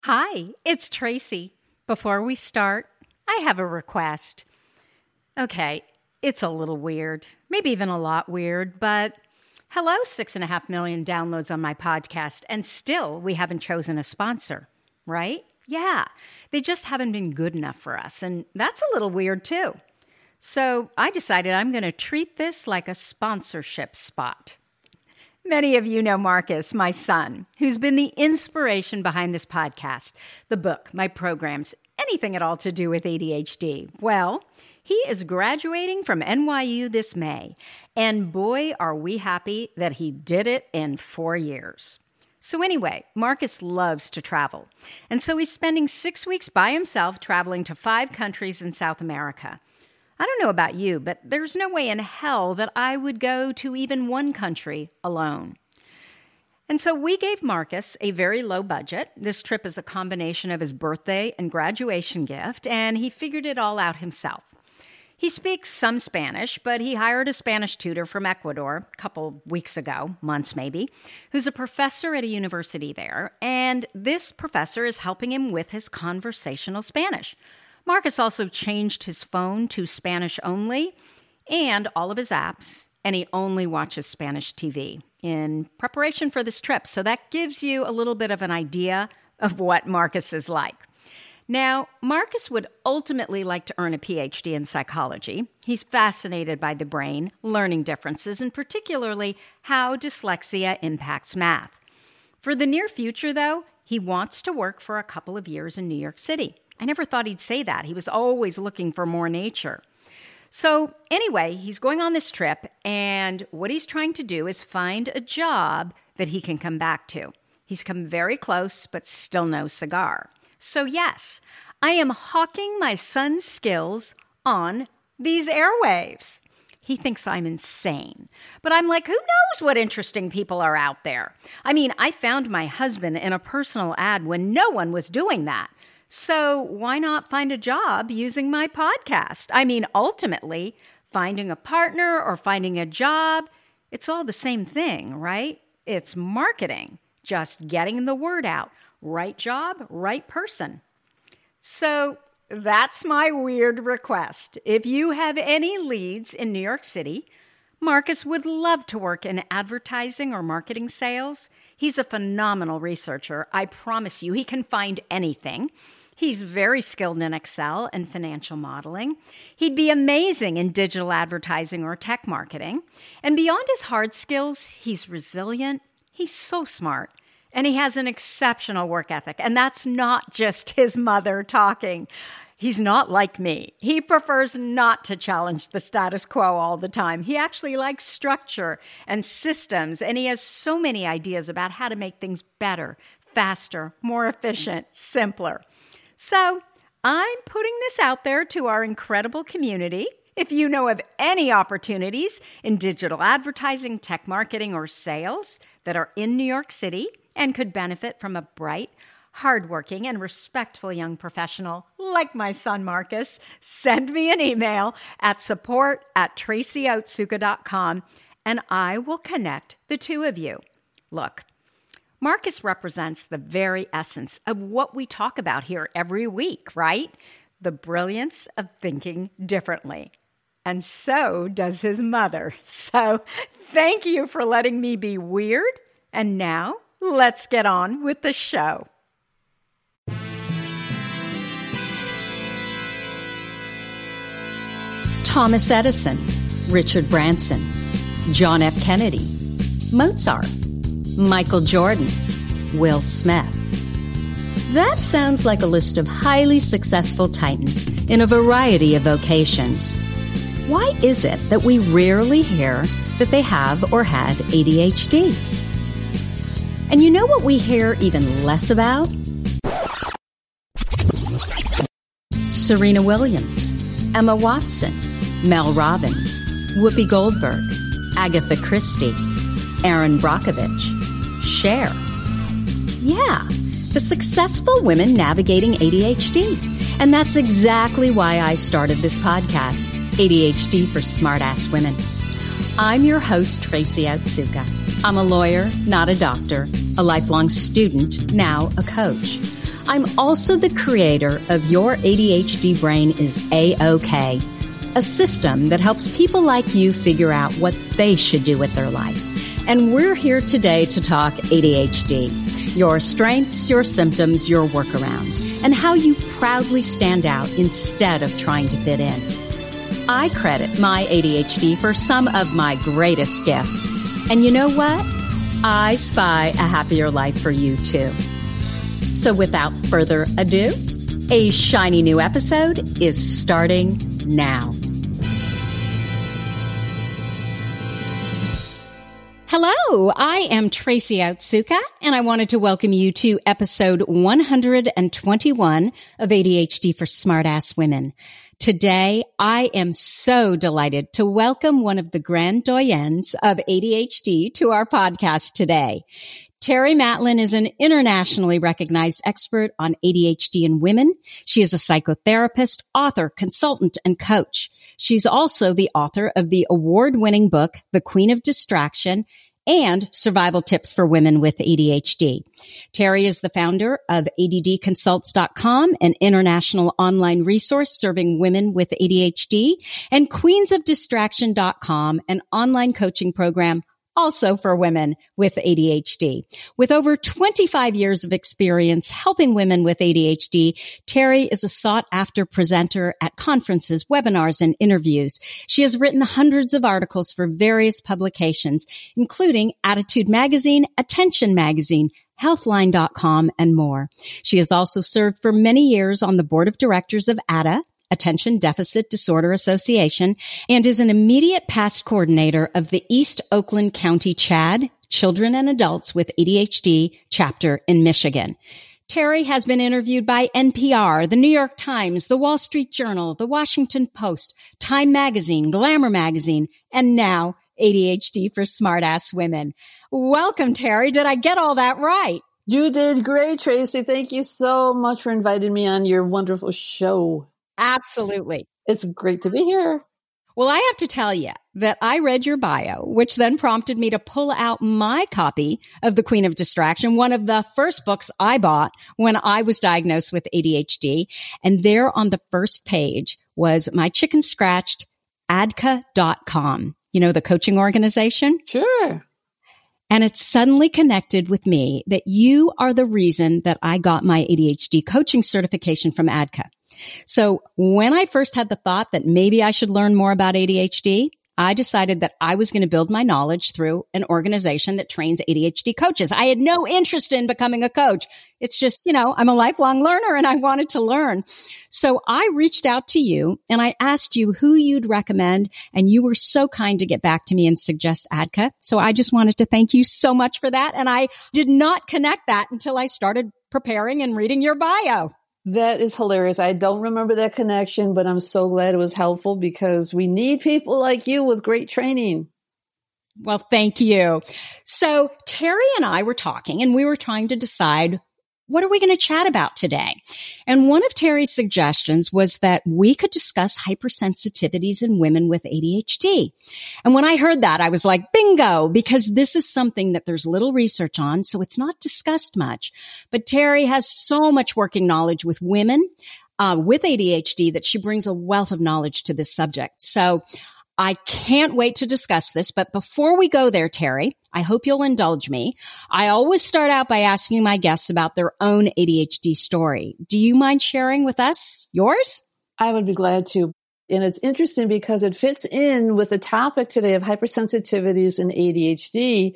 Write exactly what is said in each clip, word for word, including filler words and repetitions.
Hi, it's Tracy. Before we start, I have a request. Okay, it's a little weird, maybe even a lot weird, but hello, six and a half million downloads on my podcast, and still we haven't chosen a sponsor, right? Yeah, they just haven't been good enough for us, and that's a little weird too. So I decided I'm going to treat this like a sponsorship spot. Many of you know Marcus, my son, who's been the inspiration behind this podcast, the book, my programs, anything at all to do with A D H D. Well, he is graduating from N Y U this May, and boy, are we happy that he did it in four years. So anyway, Marcus loves to travel, and so he's spending six weeks by himself traveling to five countries in South America. I don't know about you, but there's no way in hell that I would go to even one country alone. And so we gave Marcus a very low budget. This trip is a combination of his birthday and graduation gift, and he figured it all out himself. He speaks some Spanish, but he hired a Spanish tutor from Ecuador a couple weeks ago, months maybe, who's a professor at a university there, and this professor is helping him with his conversational Spanish. Marcus also changed his phone to Spanish only and all of his apps, and he only watches Spanish T V in preparation for this trip. So that gives you a little bit of an idea of what Marcus is like. Now, Marcus would ultimately like to earn a P H D in psychology. He's fascinated by the brain, learning differences, and particularly how dyslexia impacts math. For the near future, though, he wants to work for a couple of years in New York City. I never thought he'd say that. He was always looking for more nature. So anyway, he's going on this trip, and what he's trying to do is find a job that he can come back to. He's come very close, but still no cigar. So yes, I am hawking my son's skills on these airwaves. He thinks I'm insane. But I'm like, who knows what interesting people are out there? I mean, I found my husband in a personal ad when no one was doing that. So why not find a job using my podcast? I mean, ultimately, finding a partner or finding a job, it's all the same thing, right? It's marketing, just getting the word out. Right job, right person. So that's my weird request. If you have any leads in New York City, Marcus would love to work in advertising or marketing sales. He's a phenomenal researcher. I promise you, he can find anything. He's very skilled in Excel and financial modeling. He'd be amazing in digital advertising or tech marketing. And beyond his hard skills, he's resilient. He's so smart. And he has an exceptional work ethic. And that's not just his mother talking. He's not like me. He prefers not to challenge the status quo all the time. He actually likes structure and systems. And he has so many ideas about how to make things better, faster, more efficient, simpler. So I'm putting this out there to our incredible community. If you know of any opportunities in digital advertising, tech marketing, or sales that are in New York City and could benefit from a bright, hardworking, and respectful young professional like my son Marcus, send me an email at support at tracy otsuka dot com and I will connect the two of you. Look, Marcus represents the very essence of what we talk about here every week, right? The brilliance of thinking differently. And so does his mother. So thank you for letting me be weird. And now let's get on with the show. Thomas Edison, Richard Branson, John F. Kennedy, Mozart, Michael Jordan, Will Smith. That sounds like a list of highly successful titans in a variety of vocations. Why is it that we rarely hear that they have or had A D H D? And you know what we hear even less about? Serena Williams, Emma Watson, Mel Robbins, Whoopi Goldberg, Agatha Christie, Erin Brockovich, Cher. Yeah, the successful women navigating A D H D. And that's exactly why I started this podcast, A D H D for Smartass Women. I'm your host, Tracy Otsuka. I'm a lawyer, not a doctor, a lifelong student, now a coach. I'm also the creator of Your A D H D Brain is A-OK, a system that helps people like you figure out what they should do with their life. And we're here today to talk A D H D, your strengths, your symptoms, your workarounds, and how you proudly stand out instead of trying to fit in. I credit my A D H D for some of my greatest gifts. And you know what? I spy a happier life for you too. So without further ado, a shiny new episode is starting now. Hello, I am Tracy Otsuka, and I wanted to welcome you to episode one hundred twenty-one of A D H D for Smartass Women. Today, I am so delighted to welcome one of the grand doyens of A D H D to our podcast today. Terry Matlin is an internationally recognized expert on A D H D in women. She is a psychotherapist, author, consultant, and coach. She's also the author of the award-winning book, The Queen of Distraction, and Survival Tips for Women with A D H D. Terry is the founder of A D D consults dot com, an international online resource serving women with A D H D, and queens of distraction dot com, an online coaching program also for women with A D H D. With over twenty-five years of experience helping women with A D H D, Terry is a sought-after presenter at conferences, webinars, and interviews. She has written hundreds of articles for various publications, including Attitude Magazine, Attention Magazine, Healthline dot com, and more. She has also served for many years on the board of directors of A D A, Attention Deficit Disorder Association, and is an immediate past coordinator of the East Oakland County C H A D, Children and Adults with A D H D chapter in Michigan. Terry has been interviewed by N P R, the New York Times, the Wall Street Journal, the Washington Post, Time Magazine, Glamour Magazine, and now A D H D for Smartass Women. Welcome, Terry. Did I get all that right? You did great, Tracy. Thank you so much for inviting me on your wonderful show. Absolutely. It's great to be here. Well, I have to tell you that I read your bio, which then prompted me to pull out my copy of The Queen of Distraction, one of the first books I bought when I was diagnosed with A D H D. And there on the first page was my chicken scratched A D K A dot com, you know, the coaching organization. Sure. And it suddenly connected with me that you are the reason that I got my A D H D coaching certification from A D K A. So when I first had the thought that maybe I should learn more about A D H D, I decided that I was going to build my knowledge through an organization that trains A D H D coaches. I had no interest in becoming a coach. It's just, you know, I'm a lifelong learner and I wanted to learn. So I reached out to you and I asked you who you'd recommend, and you were so kind to get back to me and suggest A D K A. So I just wanted to thank you so much for that. And I did not connect that until I started preparing and reading your bio. That is hilarious. I don't remember that connection, but I'm so glad it was helpful because we need people like you with great training. Well, thank you. So Terry and I were talking and we were trying to decide, what are we going to chat about today? And one of Terry's suggestions was that we could discuss hypersensitivities in women with A D H D. And when I heard that, I was like, bingo, because this is something that there's little research on, so it's not discussed much. But Terry has so much working knowledge with women uh, with A D H D that she brings a wealth of knowledge to this subject. So I can't wait to discuss this. But before we go there, Terry, I hope you'll indulge me. I always start out by asking my guests about their own A D H D story. Do you mind sharing with us yours? I would be glad to. And it's interesting because it fits in with the topic today of hypersensitivities in A D H D.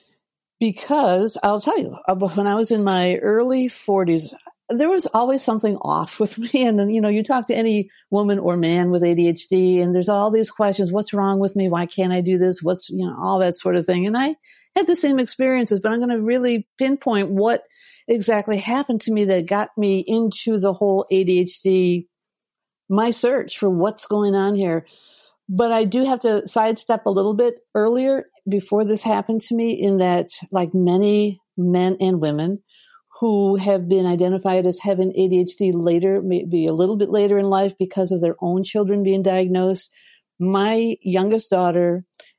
Because I'll tell you, when I was in my early forties, there was always something off with me. And then, you know, you talk to any woman or man with A D H D and there's all these questions. What's wrong with me? Why can't I do this? What's, you know, all that sort of thing. And I had the same experiences, but I'm going to really pinpoint what exactly happened to me that got me into the whole A D H D, my search for what's going on here. But I do have to sidestep a little bit earlier before this happened to me, in that, like many men and women who have been identified as having A D H D later, maybe a little bit later in life because of their own children being diagnosed. My youngest daughter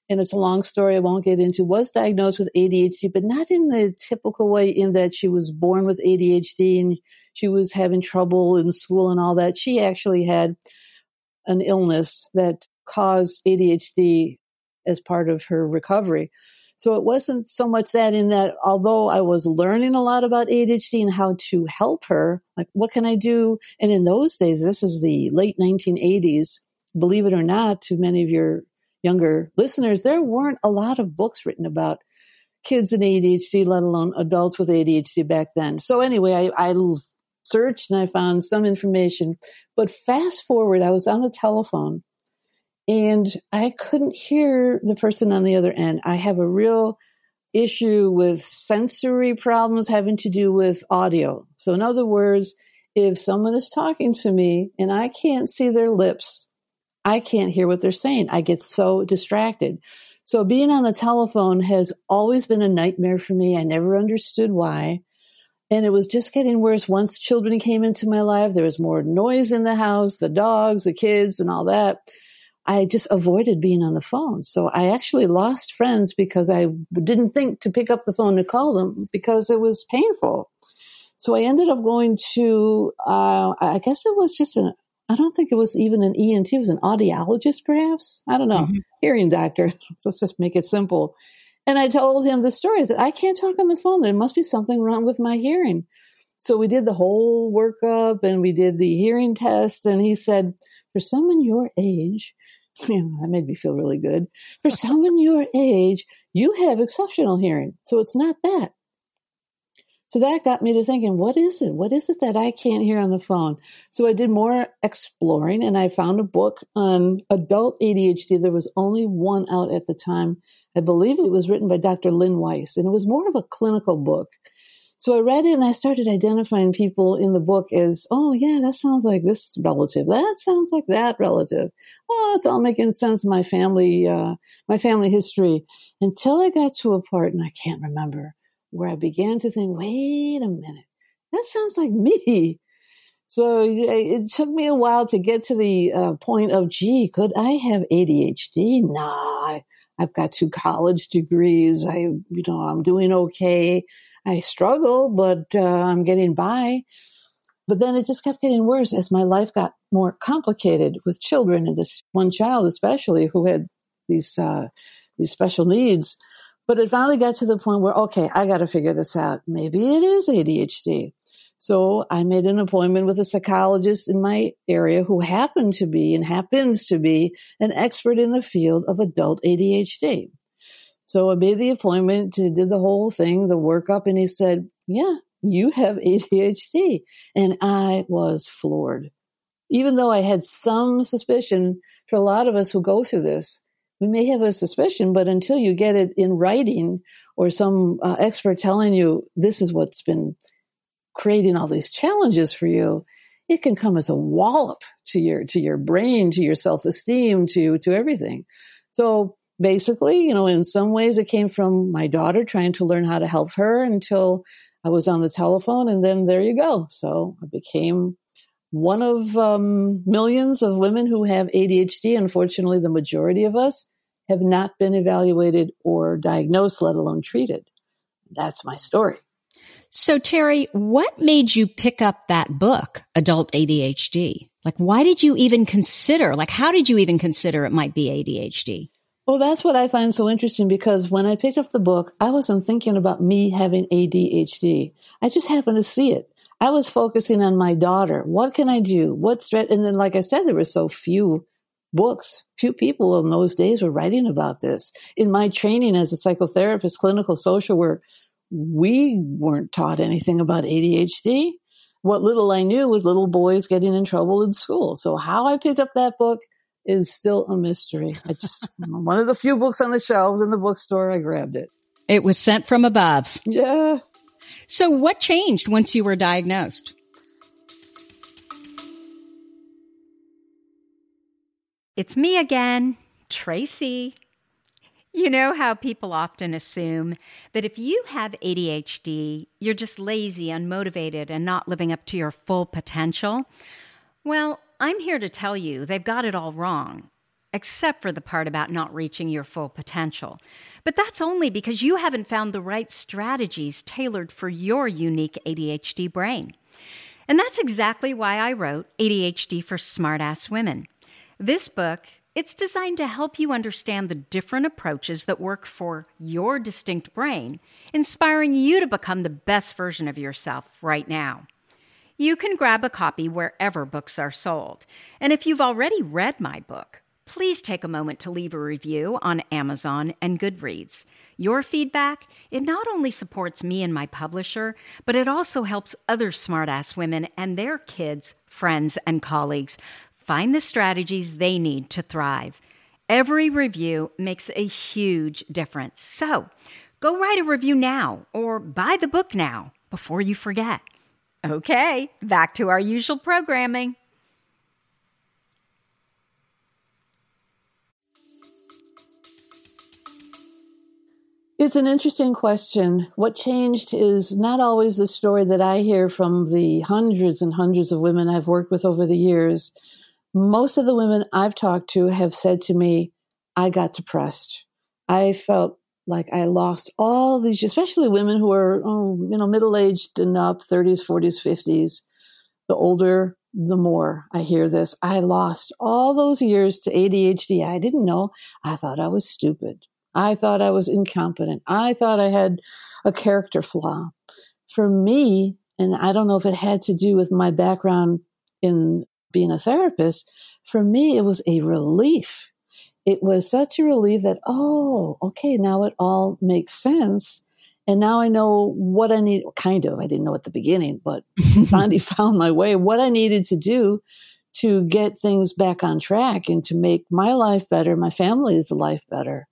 and it's a long story I won't get into, was diagnosed with A D H D, but not in the typical way in that she was born with A D H D and she was having trouble in school and all that. She actually had an illness that caused A D H D as part of her recovery. So it wasn't so much that in that, although I was learning a lot about A D H D and how to help her, like what can I do? And in those days, this is the late nineteen eighties, believe it or not, to many of your younger listeners, there weren't a lot of books written about kids in A D H D, let alone adults with A D H D back then. So anyway, I, I searched and I found some information. But fast forward, I was on the telephone and I couldn't hear the person on the other end. I have a real issue with sensory problems having to do with audio. So in other words, if someone is talking to me and I can't see their lips, I can't hear what they're saying. I get so distracted. So being on the telephone has always been a nightmare for me. I never understood why. And it was just getting worse. Once children came into my life, there was more noise in the house, the dogs, the kids, and all that. I just avoided being on the phone. So I actually lost friends because I didn't think to pick up the phone to call them because it was painful. So I ended up going to, uh, I guess it was just an, I don't think it was even an E N T. It was an audiologist, perhaps. I don't know. Mm-hmm. Hearing doctor. Let's just make it simple. And I told him the story. I said, I can't talk on the phone. There must be something wrong with my hearing. So we did the whole workup and we did the hearing test. And he said, for someone your age, you know, that made me feel really good. For someone your age, you have exceptional hearing. So it's not that. So that got me to thinking, what is it? What is it that I can't hear on the phone? So I did more exploring and I found a book on adult A D H D. There was only one out at the time. I believe it was written by Doctor Lynn Weiss, and it was more of a clinical book. So I read it and I started identifying people in the book as, oh yeah, that sounds like this relative. That sounds like that relative. Oh, it's all making sense. My family, uh, my family history, until I got to a part, and I can't remember, where I began to think, wait a minute, that sounds like me. So it took me a while to get to the uh, point of, gee, could I have A D H D? Nah, I've got two college degrees. I, you know, I'm doing okay. I struggle, but uh, I'm getting by. But then it just kept getting worse as my life got more complicated with children, and this one child especially who had these uh, these special needs. But it finally got to the point where, okay, I got to figure this out. Maybe it is A D H D. So I made an appointment with a psychologist in my area who happened to be and happens to be an expert in the field of adult A D H D. So I made the appointment, to, did the whole thing, the workup, and he said, yeah, you have A D H D. And I was floored. Even though I had some suspicion, for a lot of us who go through this, we may have a suspicion, but until you get it in writing or some uh, expert telling you this is what's been creating all these challenges for you, it can come as a wallop to your to your brain, to your self-esteem, to to everything. So basically, you know, in some ways it came from my daughter trying to learn how to help her until I was on the telephone, and then there you go. So I became one of um, millions of women who have A D H D. Unfortunately, the majority of us have not been evaluated or diagnosed, let alone treated. That's my story. So, Terry, what made you pick up that book, Adult A D H D? Like, why did you even consider, like, how did you even consider it might be A D H D? Well, that's what I find so interesting, because when I picked up the book, I wasn't thinking about me having A D H D. I just happened to see it. I was focusing on my daughter. What can I do? What's threat? And then, like I said, there were so few books, few people in those days were writing about this. In my training as a psychotherapist, clinical social work, we weren't taught anything about A D H D. What little I knew was little boys getting in trouble in school. So how I picked up that book is still a mystery. I just, one of the few books on the shelves in the bookstore, I grabbed it. It was sent from above. Yeah. So what changed once you were diagnosed? It's me again, Tracy. You know how people often assume that if you have A D H D, you're just lazy, unmotivated, and not living up to your full potential? Well, I'm here to tell you they've got it all wrong. except for the part about not reaching your full potential. But that's only because you haven't found the right strategies tailored for your unique A D H D brain. And that's exactly why I wrote A D H D for Smartass Women. This book, it's designed to help you understand the different approaches that work for your distinct brain, inspiring you to become the best version of yourself right now. You can grab a copy wherever books are sold. And if you've already read my book, please take a moment to leave a review on Amazon and Goodreads. Your feedback, it not only supports me and my publisher, but it also helps other smartass women and their kids, friends, and colleagues find the strategies they need to thrive. Every review makes a huge difference. So go write a review now or buy the book now before you forget. Okay, back to our usual programming. It's an interesting question. What changed is not always the story that I hear from the hundreds and hundreds of women I've worked with over the years. Most of the women I've talked to have said to me, I got depressed. I felt like I lost all these, especially women who are, oh, you know, middle-aged and up, thirties, forties, fifties. The older, the more I hear this. I lost all those years to A D H D. I didn't know. I thought I was stupid. I thought I was incompetent. I thought I had a character flaw. For me, and I don't know if it had to do with my background in being a therapist, for me, it was a relief. It was such a relief that, oh, okay, now it all makes sense. And now I know what I need, kind of, I didn't know at the beginning, but finally found my way, what I needed to do to get things back on track and to make my life better, my family's life better.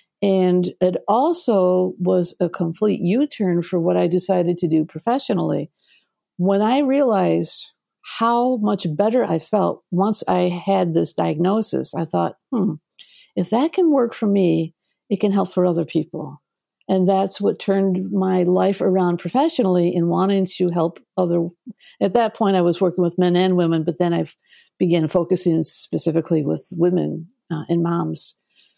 And it also was a complete U-turn for what I decided to do professionally. When I realized how much better I felt once I had this diagnosis, I thought, hmm, if that can work for me, it can help for other people. And that's what turned my life around professionally in wanting to help other. At that point, I was working with men and women, but then I began focusing specifically with women uh, and moms.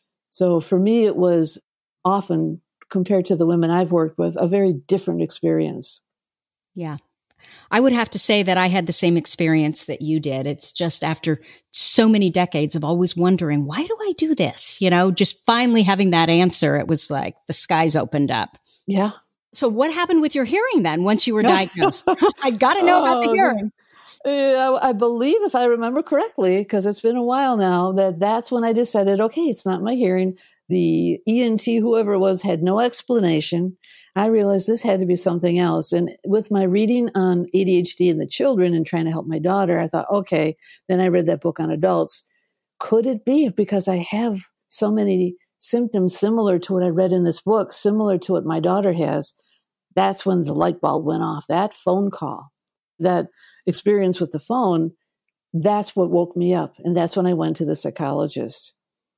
So for me, it was often, compared to the women I've worked with, a very different experience. Yeah. I would have to say that I had the same experience that you did. It's just after so many decades of always wondering, why do I do this? You know, just finally having that answer, it was like the skies opened up. Yeah. So what happened with your hearing then once you were diagnosed? I got to know about the hearing. Uh, I believe, if I remember correctly, because it's been a while now, that that's when I decided, okay, it's not my hearing. The E N T, whoever it was, had no explanation. I realized this had to be something else. And with my reading on A D H D in the children and trying to help my daughter, I thought, okay, then I read that book on adults. Could it be because I have so many symptoms similar to what I read in this book, similar to what my daughter has? That's when the light bulb went off. That phone call, that experience with the phone, that's what woke me up. And that's when I went to the psychologist.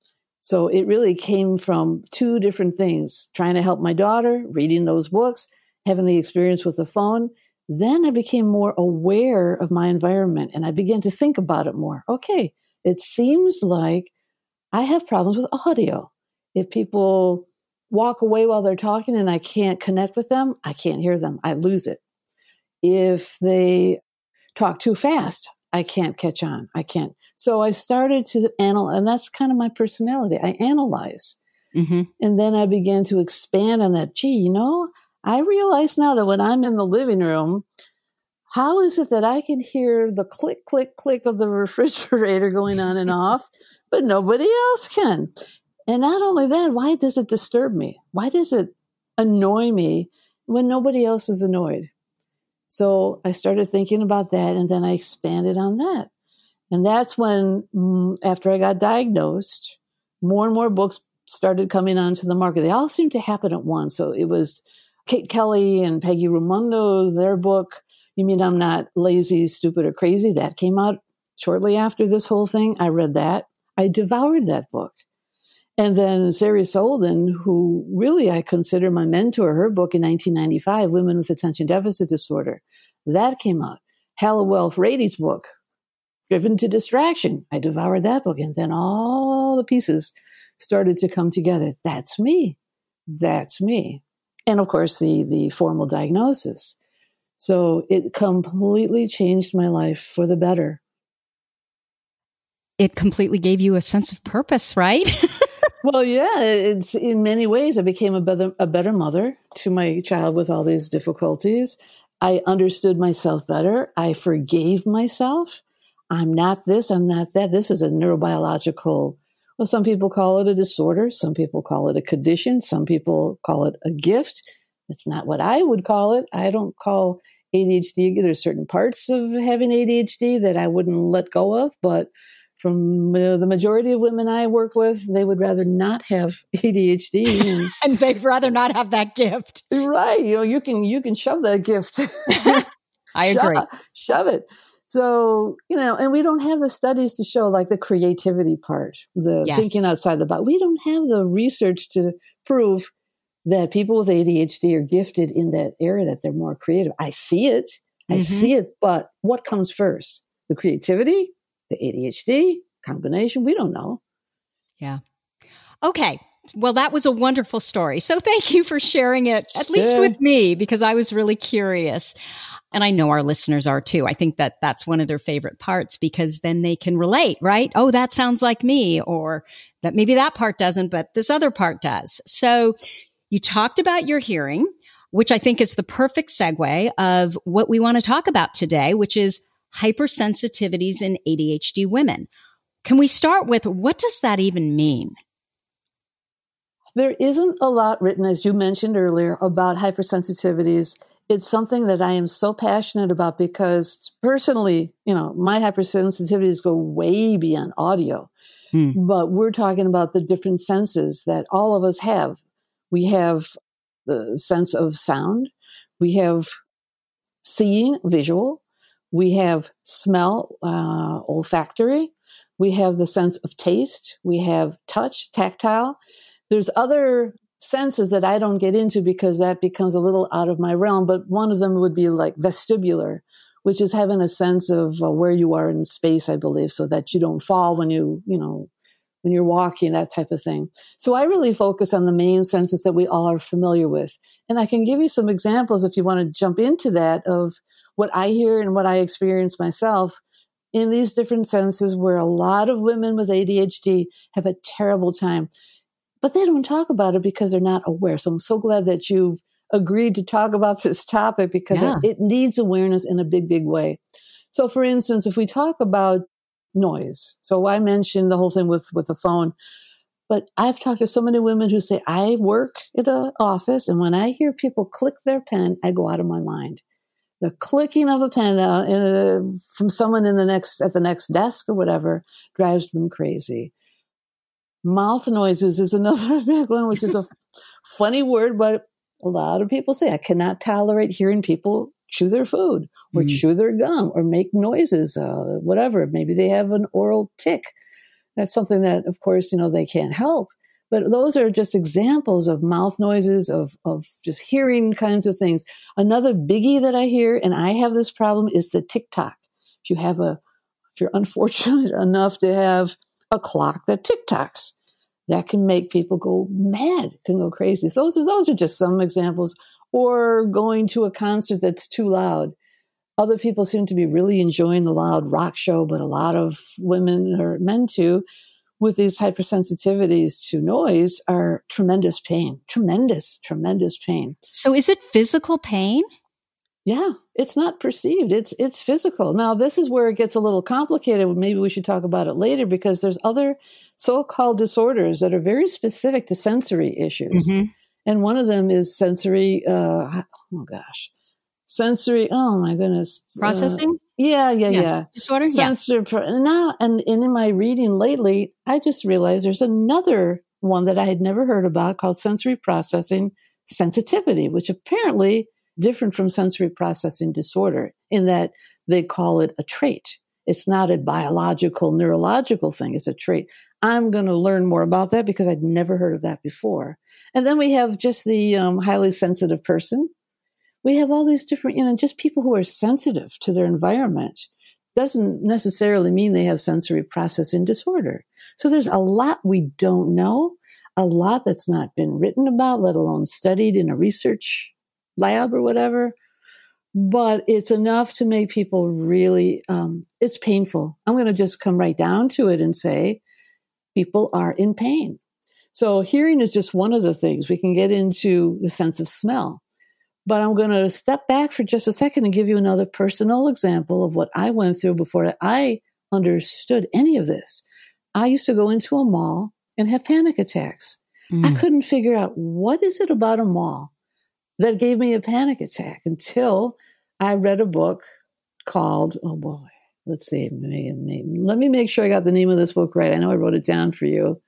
So it really came from two different things, trying to help my daughter, reading those books, having the experience with the phone. Then I became more aware of my environment and I began to think about it more. Okay, it seems like I have problems with audio. If people walk away while they're talking and I can't connect with them, I can't hear them. I lose it. If they talk too fast, I can't catch on. I can't. So I started to analyze, and that's kind of my personality. I analyze. Mm-hmm. And then I began to expand on that. Gee, you know, I realize now that when I'm in the living room, how is it that I can hear the click, click, click of the refrigerator going on and off, but nobody else can? And not only that, why does it disturb me? Why does it annoy me when nobody else is annoyed? So I started thinking about that, and then I expanded on that. And that's when, after I got diagnosed, more and more books started coming onto the market. They all seemed to happen at once. So it was Kate Kelly and Peggy Raimondo's, their book, You Mean I'm Not Lazy, Stupid, or Crazy? That came out shortly after this whole thing. I read that. I devoured that book. And then Sari Solden, who really I consider my mentor, her book in nineteen ninety-five, Women with Attention Deficit Disorder, that came out. Hallowell Frady's book, Driven to Distraction. I devoured that book, and then all the pieces started to come together. That's me. That's me. And of course, the, the formal diagnosis. So it completely changed my life for the better. It completely gave you a sense of purpose, right? Well, yeah, it's in many ways. I became a better, a better mother to my child with all these difficulties. I understood myself better. I forgave myself. I'm not this, I'm not that. This is a neurobiological, well, some people call it a disorder. Some people call it a condition. Some people call it a gift. It's not what I would call it. I don't call A D H D. There's certain parts of having A D H D that I wouldn't let go of, but from uh, the majority of women I work with, they would rather not have A D H D, and, and they'd rather not have that gift. Right? You know, you can you can shove that gift. I agree. Shove, shove it. So, you know, and we don't have the studies to show like the creativity part, the Yes. thinking outside the box. We don't have the research to prove that people with A D H D are gifted in that area, that they're more creative. I see it. I Mm-hmm. see it. But what comes first? The creativity, the A D H D combination? We don't know. Yeah. Okay. Well, that was a wonderful story. So thank you for sharing it, at least Sure. with me, because I was really curious. And I know our listeners are too. I think that that's one of their favorite parts, because then they can relate, right? Oh, that sounds like me, or that maybe that part doesn't, but this other part does. So you talked about your hearing, which I think is the perfect segue of what we want to talk about today, which is hypersensitivities in A D H D women. Can we start with, what does that even mean? There isn't a lot written, as you mentioned earlier, about hypersensitivities. It's something that I am so passionate about because personally, you know, my hypersensitivities go way beyond audio. Hmm. But we're talking about the different senses that all of us have. We have the sense of sound. We have seeing, visual. We have smell, uh, olfactory. We have the sense of taste. We have touch, tactile. There's other senses that I don't get into because that becomes a little out of my realm, but one of them would be like vestibular, which is having a sense of uh, where you are in space, I believe, so that you don't fall when you, you know, when you're walking, that type of thing. So I really focus on the main senses that we all are familiar with. And I can give you some examples if you want to jump into that of what I hear and what I experience myself in these different senses where a lot of women with A D H D have a terrible time. But they don't talk about it because they're not aware. So I'm so glad that you've agreed to talk about this topic because Yeah. it, it needs awareness in a big, big way. So for instance, if we talk about noise, so I mentioned the whole thing with, with the phone, but I've talked to so many women who say, I work at an office, and when I hear people click their pen, I go out of my mind. The clicking of a pen uh, uh, from someone in the next at the next desk or whatever drives them crazy. Mouth noises is another big one, which is a funny word, but a lot of people say, I cannot tolerate hearing people chew their food or Mm. chew their gum or make noises, uh, whatever. Maybe they have an oral tic. That's something that, of course, you know, they can't help. But those are just examples of mouth noises, of, of just hearing kinds of things. Another biggie that I hear, and I have this problem, is the tick-tock. If you have a, if you're unfortunate enough to have a clock that tick-tocks, that can make people go mad, can go crazy. So those are, those are just some examples. Or going to a concert that's too loud. Other people seem to be really enjoying the loud rock show, but a lot of women or men too, with these hypersensitivities to noise, are tremendous pain, tremendous, tremendous pain. So is it physical pain? Yeah, it's not perceived. It's it's physical. Now, this is where it gets a little complicated. Maybe we should talk about it later because there's other so-called disorders that are very specific to sensory issues. Mm-hmm. And one of them is sensory, uh, oh gosh, sensory, oh my goodness. Processing? Uh, yeah, yeah, Yeah. yeah. Disorder? Sensory, pro- now, and, and in my reading lately, I just realized there's another one that I had never heard about called sensory processing sensitivity, which apparently different from sensory processing disorder in that they call it a trait. It's not a biological, neurological thing. It's a trait. I'm going to learn more about that because I'd never heard of that before. And then we have just the um, highly sensitive person. We have all these different, you know, just people who are sensitive to their environment. doesn't necessarily mean they have sensory processing disorder. So there's a lot we don't know, a lot that's not been written about, let alone studied in a research lab or whatever. But it's enough to make people really, um, it's painful. I'm going to just come right down to it and say people are in pain. So hearing is just one of the things. We can get into the sense of smell. But I'm going to step back for just a second and give you another personal example of what I went through before I understood any of this. I used to go into a mall and have panic attacks. Mm. I couldn't figure out what is it about a mall that gave me a panic attack until I read a book called, oh boy, let's see, let me make sure I got the name of this book right. I know I wrote it down for you.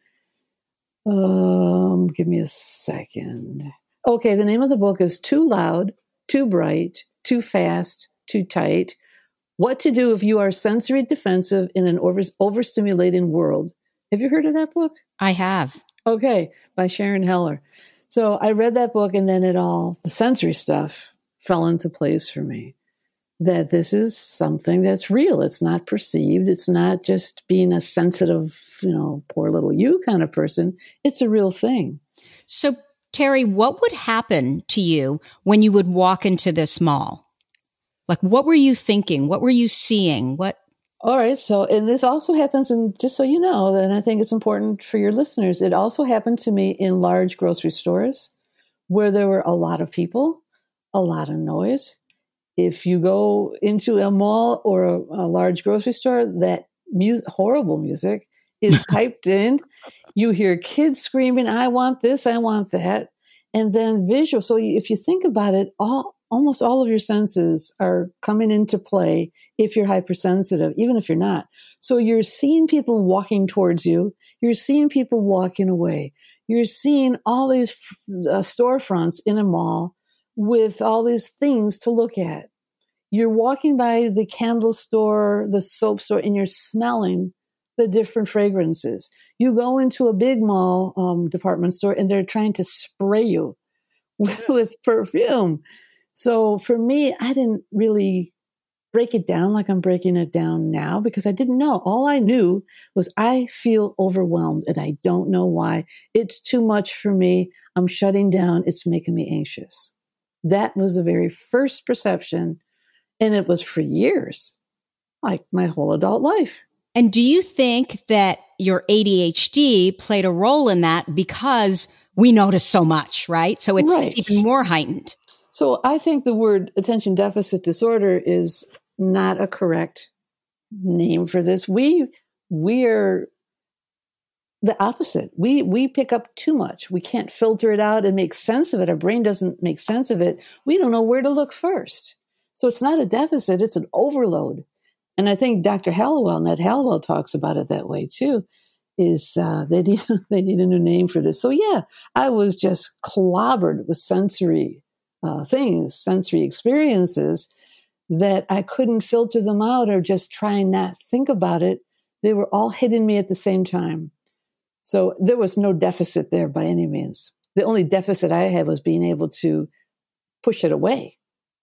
Um, give me a second. Okay, the name of the book is Too Loud, Too Bright, Too Fast, Too Tight. What to Do If You Are Sensory Defensive in an over, Overstimulating World. Have you heard of that book? I have. Okay, by Sharon Heller. So I read that book, and then it all, the sensory stuff fell into place for me. That this is something that's real. It's not perceived. It's not just being a sensitive, you know, poor little you kind of person. It's a real thing. So, Terry, what would happen to you when you would walk into this mall? Like, what were you thinking? What were you seeing? What? All right. So, and this also happens, and just so you know, and I think it's important for your listeners, it also happened to me in large grocery stores where there were a lot of people, a lot of noise. If you go into a mall or a, a large grocery store, that music, horrible music is piped in. You hear kids screaming, I want this, I want that. And then visual. So if you think about it, all almost all of your senses are coming into play if you're hypersensitive, even if you're not. So you're seeing people walking towards you. You're seeing people walking away. You're seeing all these uh, storefronts in a mall with all these things to look at. You're walking by the candle store, the soap store, and you're smelling the different fragrances. You go into a big mall um, department store, and they're trying to spray you with, with perfume. So for me, I didn't really break it down like I'm breaking it down now because I didn't know. All I knew was I feel overwhelmed, and I don't know why. It's too much for me. I'm shutting down. It's making me anxious. That was the very first perception. And it was for years, like my whole adult life. And do you think that your A D H D played a role in that because we notice so much, right? So it's, right. it's even more heightened. So I think the word attention deficit disorder is not a correct name for this. We, we are the opposite. We, we pick up too much. We can't filter it out and make sense of it. Our brain doesn't make sense of it. We don't know where to look first. So it's not a deficit, it's an overload. And I think Doctor Hallowell, Ned Hallowell, talks about it that way too, is uh, they need they need a new name for this. So yeah, I was just clobbered with sensory uh, things, sensory experiences that I couldn't filter them out or just try and not think about it. They were all hitting me at the same time. So there was no deficit there by any means. The only deficit I had was being able to push it away.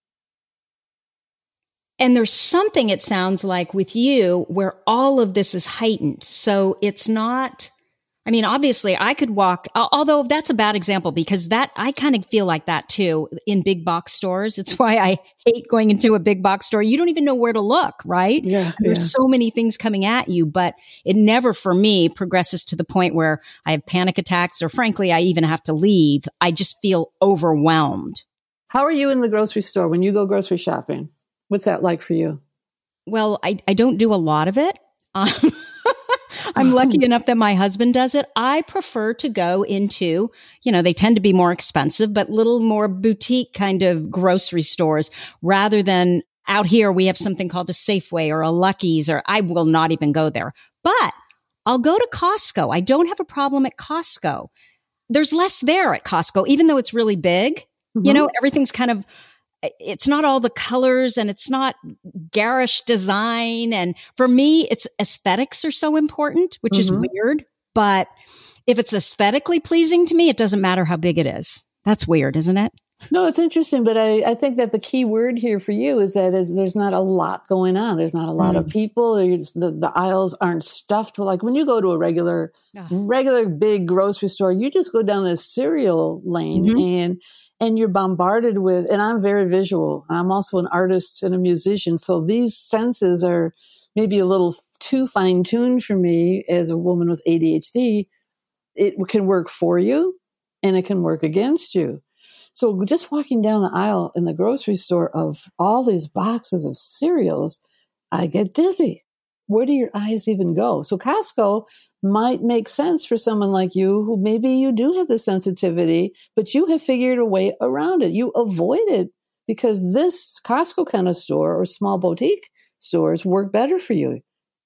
And there's something, it sounds like, with you where all of this is heightened. So it's not, I mean, obviously I could walk, although that's a bad example because that, I kind of feel like that too in big box stores. It's why I hate going into a big box store. You don't even know where to look, right? Yeah, There's yeah. so many things coming at you, but it never for me progresses to the point where I have panic attacks or frankly, I even have to leave. I just feel overwhelmed. How are you in the grocery store when you go grocery shopping? What's that like for you? Well, I, I don't do a lot of it. Um, I'm lucky enough that my husband does it. I prefer to go into, you know, they tend to be more expensive, but little more boutique kind of grocery stores rather than out here. We have something called a Safeway or a Lucky's, or I will not even go there. But I'll go to Costco. I don't have a problem at Costco. There's less there at Costco, even though it's really big. Mm-hmm. You know, everything's kind of, it's not all the colors and it's not garish design. And for me, it's aesthetics are so important, which mm-hmm. is weird. But if it's aesthetically pleasing to me, it doesn't matter how big it is. That's weird, isn't it? No, it's interesting, but I, I think that the key word here for you is that is there's not a lot going on. There's not a lot mm. of people. There's, the, the aisles aren't stuffed. Like when you go to a regular, oh. regular big grocery store, you just go down this cereal lane mm-hmm. and and you're bombarded with, and I'm very visual. I'm also an artist and a musician. So these senses are maybe a little too fine-tuned for me as a woman with A D H D. It can work for you and it can work against you. So just walking down the aisle in the grocery store of all these boxes of cereals, I get dizzy. Where do your eyes even go? So Costco might make sense for someone like you who maybe you do have the sensitivity, but you have figured a way around it. You avoid it because this Costco kind of store or small boutique stores work better for you.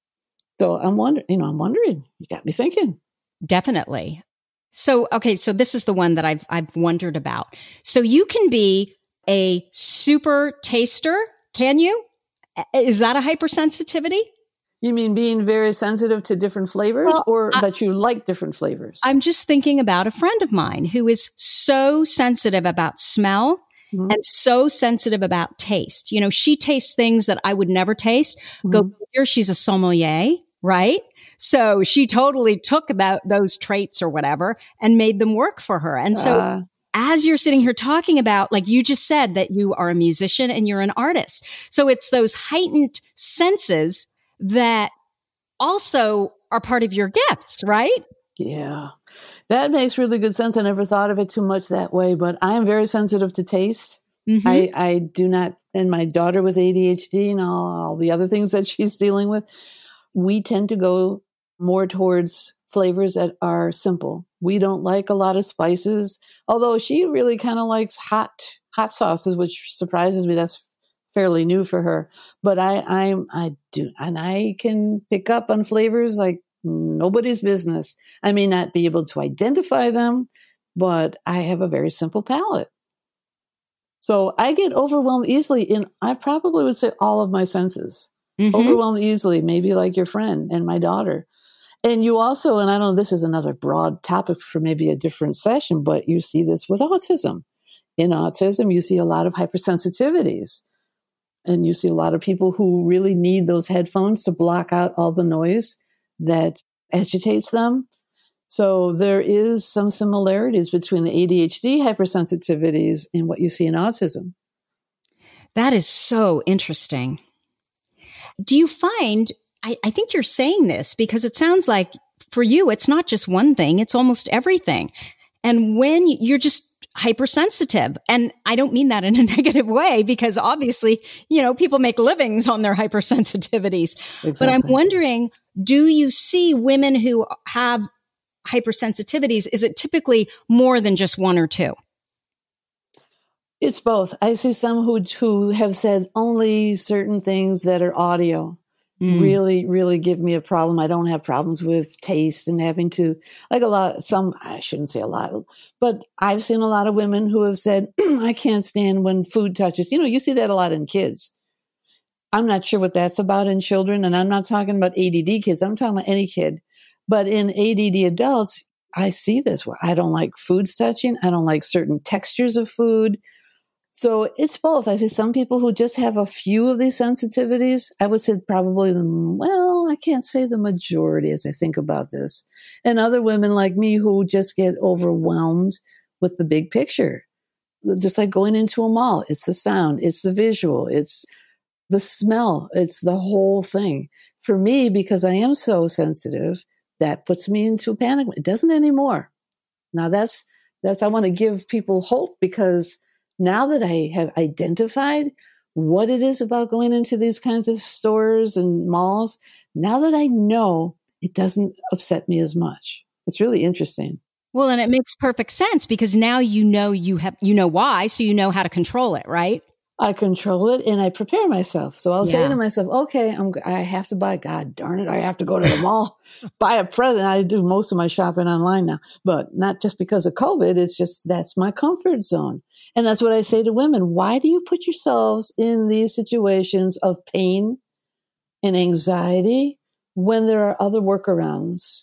So I'm wondering, you know, I'm wondering, you got me thinking. Definitely. So, okay, so this is the one that I've, I've wondered about. So you can be a super taster, can you? Is that a hypersensitivity? You mean being very sensitive to different flavors well, or I, that you like different flavors? I'm just thinking about a friend of mine who is so sensitive about smell mm-hmm. and so sensitive about taste. You know, she tastes things that I would never taste. Mm-hmm. Go figure, she's a sommelier, right? So she totally took about those traits or whatever and made them work for her. And so uh, as you're sitting here talking about, like you just said that you are a musician and you're an artist. So it's those heightened senses that also are part of your gifts, right? Yeah, that makes really good sense. I never thought of it too much that way, but I am very sensitive to taste. Mm-hmm. I, I do not, and my daughter with A D H D and all, all the other things that she's dealing with, we tend to go more towards flavors that are simple. We don't like a lot of spices, although she really kind of likes hot, hot sauces, which surprises me. That's fairly new for her. But I, I'm, I do, and I can pick up on flavors like nobody's business. I may not be able to identify them, but I have a very simple palate. So I get overwhelmed easily in, I probably would say all of my senses. Mm-hmm. Overwhelmed easily, maybe like your friend and my daughter. And you also, and I don't know, this is another broad topic for maybe a different session, but you see this with autism. In autism, you see a lot of hypersensitivities. And you see a lot of people who really need those headphones to block out all the noise that agitates them. So there is some similarities between the A D H D hypersensitivities and what you see in autism. That is so interesting. Do you find, I, I think you're saying this because it sounds like for you, it's not just one thing, it's almost everything. And when you're just hypersensitive, and I don't mean that in a negative way, because obviously, you know, people make livings on their hypersensitivities. Exactly. But I'm wondering, do you see women who have hypersensitivities? Is it typically more than just one or two? It's both. I see some who who have said only certain things that are audio mm. really, really give me a problem. I don't have problems with taste and having to, like a lot, some, I shouldn't say a lot, but I've seen a lot of women who have said, I can't stand when food touches. You know, you see that a lot in kids. I'm not sure what that's about in children, and I'm not talking about A D D kids. I'm talking about any kid. But in A D D adults, I see this where I don't like foods touching. I don't like certain textures of food. So it's both. I see some people who just have a few of these sensitivities. I would say probably, the, well, I can't say the majority as I think about this. And other women like me who just get overwhelmed with the big picture. Just like going into a mall. It's the sound. It's the visual. It's the smell. It's the whole thing. For me, because I am so sensitive, that puts me into panic. It doesn't anymore. Now that's, that's, I want to give people hope because now that I have identified what it is about going into these kinds of stores and malls, now that I know, it doesn't upset me as much. It's really interesting. Well, and it makes perfect sense because now you know you have, you know why, so you know how to control it, right? I control it and I prepare myself. So I'll yeah. say to myself, okay, I'm, I have to buy, God darn it, I have to go to the mall, buy a present. I do most of my shopping online now, but not just because of COVID. It's just, that's my comfort zone. And that's what I say to women. Why do you put yourselves in these situations of pain and anxiety when there are other workarounds?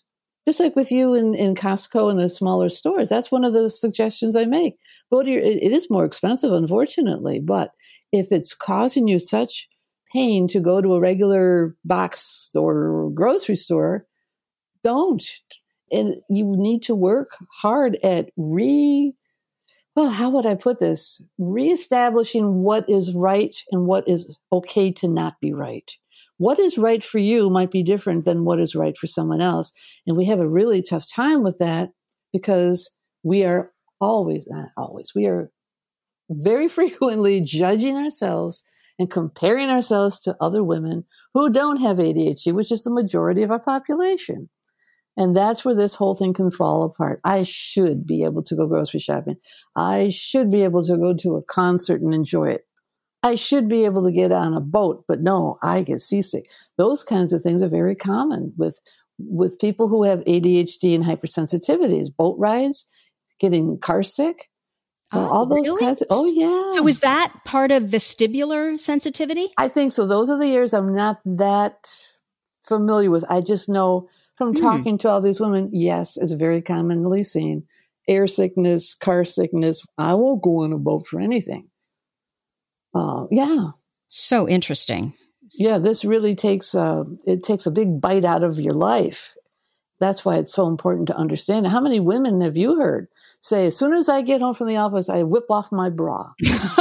Just like with you in, in Costco and the smaller stores, that's one of the suggestions I make. Go to your, it, it is more expensive, unfortunately, but if it's causing you such pain to go to a regular box or grocery store, don't. And you need to work hard at re, well, how would I put this? Reestablishing what is right and what is okay to not be right. What is right for you might be different than what is right for someone else. And we have a really tough time with that because we are always, not always, we are very frequently judging ourselves and comparing ourselves to other women who don't have A D H D, which is the majority of our population. And that's where this whole thing can fall apart. I should be able to go grocery shopping. I should be able to go to a concert and enjoy it. I should be able to get on a boat, but no, I get seasick. Those kinds of things are very common with, with people who have A D H D and hypersensitivities. Boat rides, getting car sick, oh, uh, all those really? kinds of, oh yeah. So is that part of vestibular sensitivity? I think so. Those are the areas I'm not that familiar with. I just know from Hmm. talking to all these women, yes, it's very commonly seen. Air sickness, car sickness. I won't go on a boat for anything. Uh, yeah. So interesting. Yeah, this really takes a, it takes a big bite out of your life. That's why it's so important to understand. How many women have you heard say, as soon as I get home from the office, I whip off my bra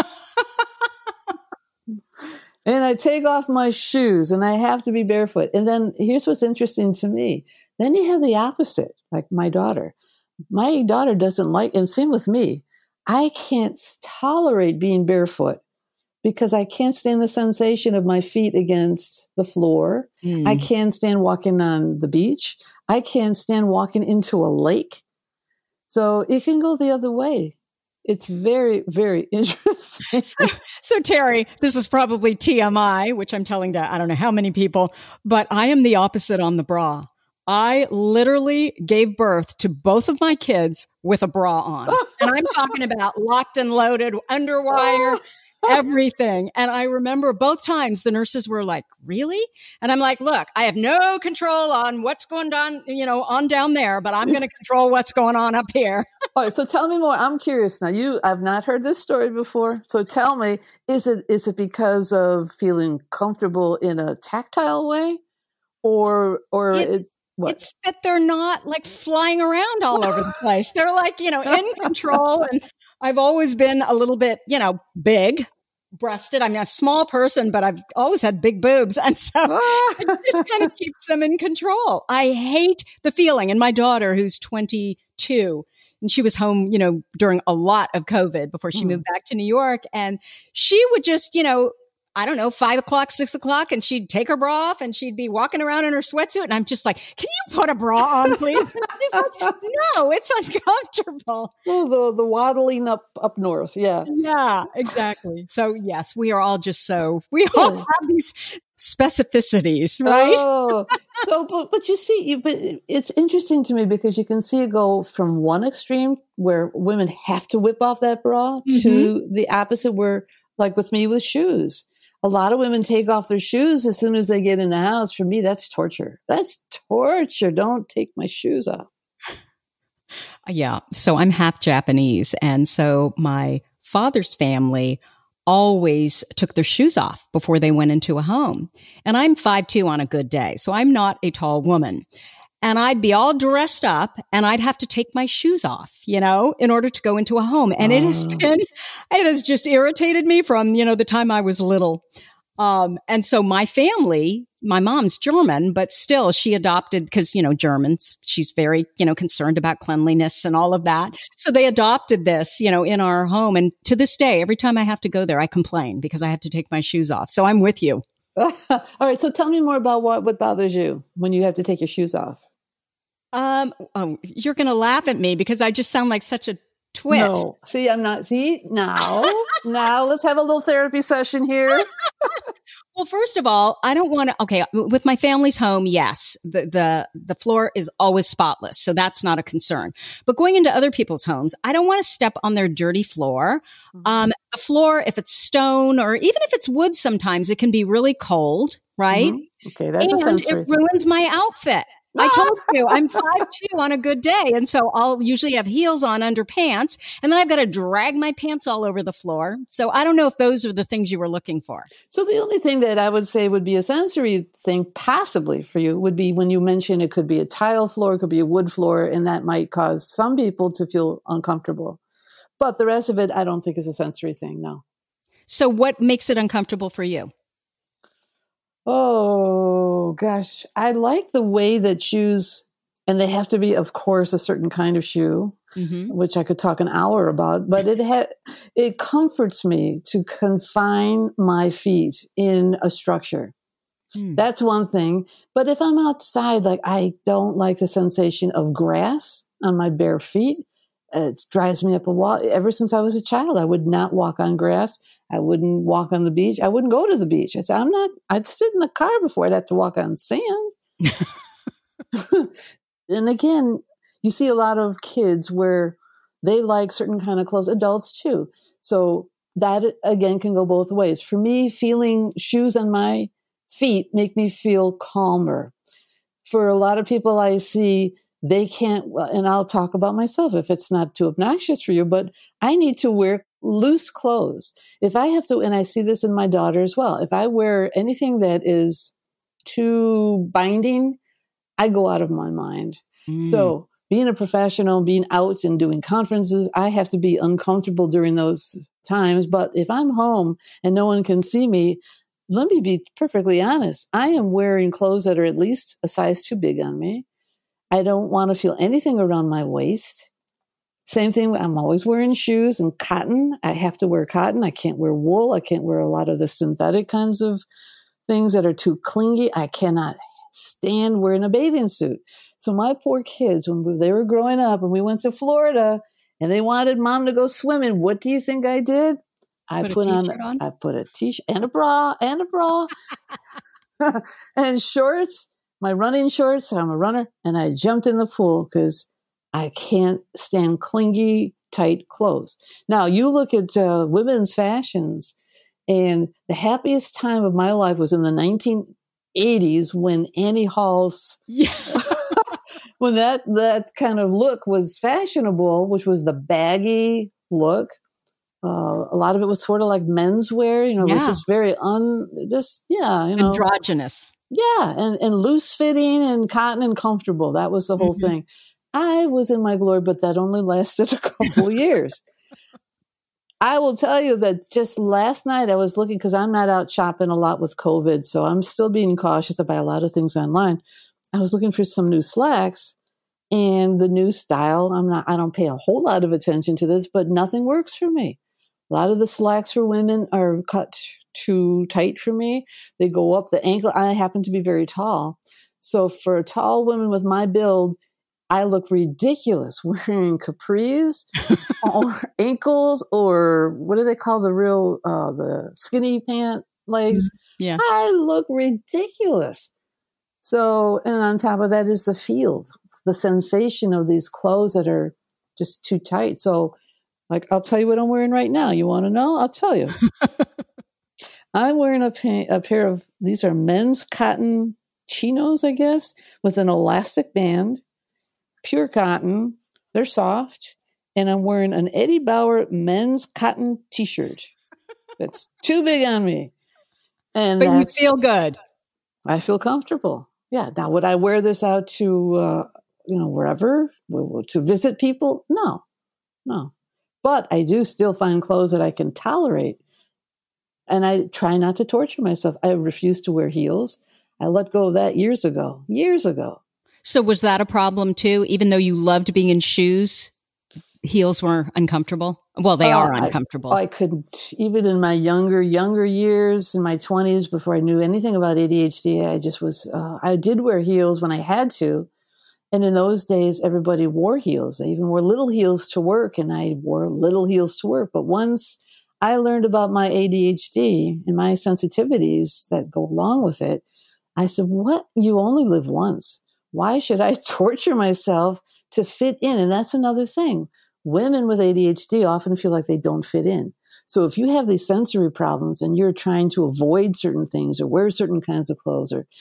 and I take off my shoes and I have to be barefoot. And then here's what's interesting to me. Then you have the opposite, like my daughter. My daughter doesn't like, and same with me. I can't tolerate being barefoot because I can't stand the sensation of my feet against the floor. Mm. I can't stand walking on the beach. I can't stand walking into a lake. So it can go the other way. It's very, very interesting. So, so Terry, this is probably T M I, which I'm telling to I don't know how many people, but I am the opposite on the bra. I literally gave birth to both of my kids with a bra on. And I'm talking about locked and loaded, underwire, everything. And I remember both times the nurses were like, really? And I'm like, look, I have no control on what's going on, you know, on down there, but I'm going to control what's going on up here. All right, so tell me more. I'm curious now. You, I've not heard this story before. So tell me, is it is it because of feeling comfortable in a tactile way, or or It- it, what? It's that they're not like flying around all over the place. They're like, you know, in control. And I've always been a little bit, you know, big breasted. I'm a small person, but I've always had big boobs. And so it just kind of keeps them in control. I hate the feeling. And my daughter, who's twenty-two, and she was home, you know, during a lot of COVID before she Hmm. moved moved back to New York. And she would just, you know, I don't know, five o'clock, six o'clock, and she'd take her bra off and she'd be walking around in her sweatsuit. And I'm just like, can you put a bra on, please? And she's like, no, it's uncomfortable. Oh, the the waddling up up north, yeah. Yeah, exactly. So yes, we are all just so, we all have these specificities, right? Oh, so but but you see, you, but it's interesting to me because you can see it go from one extreme where women have to whip off that bra Mhm. to the opposite, where like with me with shoes. A lot of women take off their shoes as soon as they get in the house. For me, that's torture. That's torture. Don't take my shoes off. Yeah. So I'm half Japanese. And so my father's family always took their shoes off before they went into a home. And I'm five two on a good day. So I'm not a tall woman. And I'd be all dressed up and I'd have to take my shoes off, you know, in order to go into a home. And it has Oh. been, it has just irritated me from, you know, the time I was little. Um, and so my family, my mom's German, but still she adopted, because, you know, Germans, she's very, you know, concerned about cleanliness and all of that. So they adopted this, you know, in our home. And to this day, every time I have to go there, I complain because I have to take my shoes off. So I'm with you. All right. So tell me more about what, what bothers you when you have to take your shoes off. Um, oh, you're going to laugh at me because I just sound like such a twit. No. See, I'm not. See, now, now let's have a little therapy session here. Well, first of all, I don't want to, okay, with my family's home, yes, the, the, the floor is always spotless. So that's not a concern. But going into other people's homes, I don't want to step on their dirty floor. Um, the floor, if it's stone or even if it's wood, sometimes it can be really cold, right? Mhm. Okay, that's a And sensory it thing. ruins my outfit. I told you I'm five two on a good day. And so I'll usually have heels on under pants. And then I've got to drag my pants all over the floor. So I don't know if those are the things you were looking for. So the only thing that I would say would be a sensory thing possibly for you would be when you mention it could be a tile floor, it could be a wood floor, and that might cause some people to feel uncomfortable. But the rest of it, I don't think is a sensory thing, no. So what makes it uncomfortable for you? Oh, gosh. I like the way that shoes, and they have to be, of course, a certain kind of shoe, mm-hmm. which I could talk an hour about, but it ha- it comforts me to confine my feet in a structure. Mm. That's one thing. But if I'm outside, like I don't like the sensation of grass on my bare feet. It drives me up a wall. Ever since I was a child, I would not walk on grass. I wouldn't walk on the beach. I wouldn't go to the beach. I'd say, I'm not, I'd sit in the car before I'd have to walk on sand. And again, you see a lot of kids where they like certain kind of clothes, adults too. So that again can go both ways. For me, feeling shoes on my feet make me feel calmer. For a lot of people I see, they can't, and I'll talk about myself if it's not too obnoxious for you, but I need to wear loose clothes. If I have to, and I see this in my daughter as well, if I wear anything that is too binding, I go out of my mind. Mm. So being a professional, being out and doing conferences, I have to be uncomfortable during those times. But if I'm home and no one can see me, let me be perfectly honest. I am wearing clothes that are at least a size too big on me. I don't want to feel anything around my waist. Same thing. I'm always wearing shoes and cotton. I have to wear cotton. I can't wear wool. I can't wear a lot of the synthetic kinds of things that are too clingy. I cannot stand wearing a bathing suit. So my poor kids, when they were growing up and we went to Florida and they wanted mom to go swimming, what do you think I did? I put, put on, on, I put a t-shirt and a bra and a bra and shorts, my running shorts. I'm a runner, and I jumped in the pool because I can't stand clingy, tight clothes. Now, you look at uh, women's fashions, and the happiest time of my life was in the nineteen eighties when Annie Hall's, yeah. when that, that kind of look was fashionable, which was the baggy look. Uh, a lot of it was sort of like menswear, you know, yeah. It was just very un, just, yeah, you know. Androgynous. Yeah, and, and loose fitting and cotton and comfortable. That was the whole mm-hmm. thing. I was in my glory, but that only lasted a couple years. I will tell you that just last night I was looking, because I'm not out shopping a lot with COVID, so I'm still being cautious about a lot of things online. I was looking for some new slacks and the new style. I'm not, I don't pay a whole lot of attention to this, but nothing works for me. A lot of the slacks for women are cut too tight for me. They go up the ankle. I happen to be very tall. So for tall women with my build, I look ridiculous wearing capris or ankles, or what do they call the real, uh, the skinny pant legs? Yeah. I look ridiculous. So, and on top of that is the feel, the sensation of these clothes that are just too tight. So, like, I'll tell you what I'm wearing right now. You want to know? I'll tell you. I'm wearing a, pa- a pair of, these are men's cotton chinos, I guess, with an elastic band, pure cotton. They're soft. And I'm wearing an Eddie Bauer men's cotton t-shirt. That's too big on me. And but you feel good. I feel comfortable. Yeah. Now, would I wear this out to, uh, you know, wherever, to visit people? No, no. But I do still find clothes that I can tolerate. And I try not to torture myself. I refuse to wear heels. I let go of that years ago, years ago. So was that a problem too? Even though you loved being in shoes, heels were uncomfortable? Well, they uh, are uncomfortable. I, I couldn't, even in my younger, younger years, in my twenties, before I knew anything about A D H D, I just was, uh, I did wear heels when I had to. And in those days, everybody wore heels. They even wore little heels to work, and I wore little heels to work. But once I learned about my A D H D and my sensitivities that go along with it, I said, what? You only live once. Why should I torture myself to fit in? And that's another thing. Women with A D H D often feel like they don't fit in. So if you have these sensory problems and you're trying to avoid certain things or wear certain kinds of clothes, or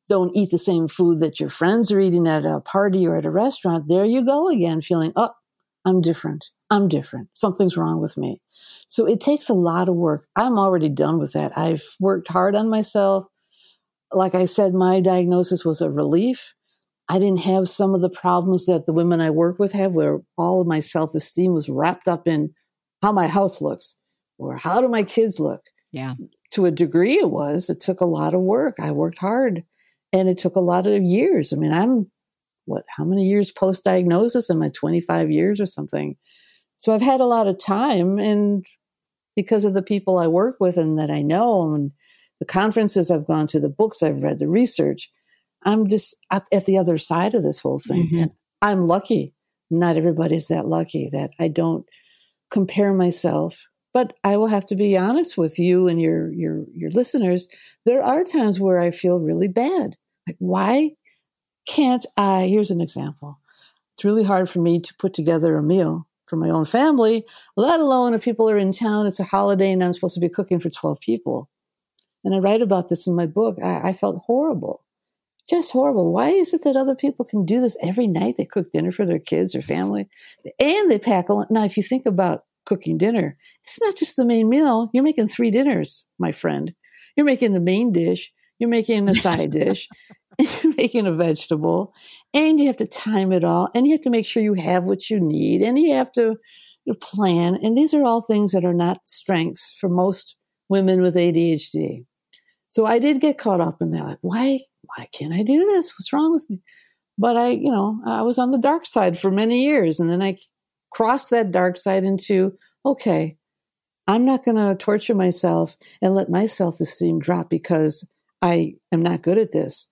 don't eat the same food that your friends are eating at a party or at a restaurant, there you go again, feeling, oh, I'm different. I'm different. Something's wrong with me. So it takes a lot of work. I'm already done with that. I've worked hard on myself. Like I said, my diagnosis was a relief. I didn't have some of the problems that the women I work with have, where all of my self-esteem was wrapped up in how my house looks or how do my kids look. Yeah. To a degree it was. It took a lot of work. I worked hard and it took a lot of years. I mean, I'm, what, how many years post-diagnosis? Am I twenty-five years or something? So I've had a lot of time, and because of the people I work with and that I know and the conferences I've gone to, the books I've read, the research, I'm just at, at the other side of this whole thing. Mm-hmm. And I'm lucky. Not everybody's that lucky that I don't compare myself. But I will have to be honest with you and your your your listeners. There are times where I feel really bad. Like, why can't I? Here's an example. It's really hard for me to put together a meal for my own family, let alone if people are in town, it's a holiday and I'm supposed to be cooking for twelve people. And I write about this in my book. I, I felt horrible. Just horrible. Why is it that other people can do this every night? They cook dinner for their kids or family, and they pack a lot. Now, if you think about cooking dinner, it's not just the main meal. You're making three dinners, my friend. You're making the main dish. You're making a side dish. And you're making a vegetable. And you have to time it all. And you have to make sure you have what you need. And you have to plan. And these are all things that are not strengths for most women with A D H D. So I did get caught up in that. Like, why, why can't I do this? What's wrong with me? But I, you know, I was on the dark side for many years. And then I crossed that dark side into, okay, I'm not going to torture myself and let my self-esteem drop because I am not good at this.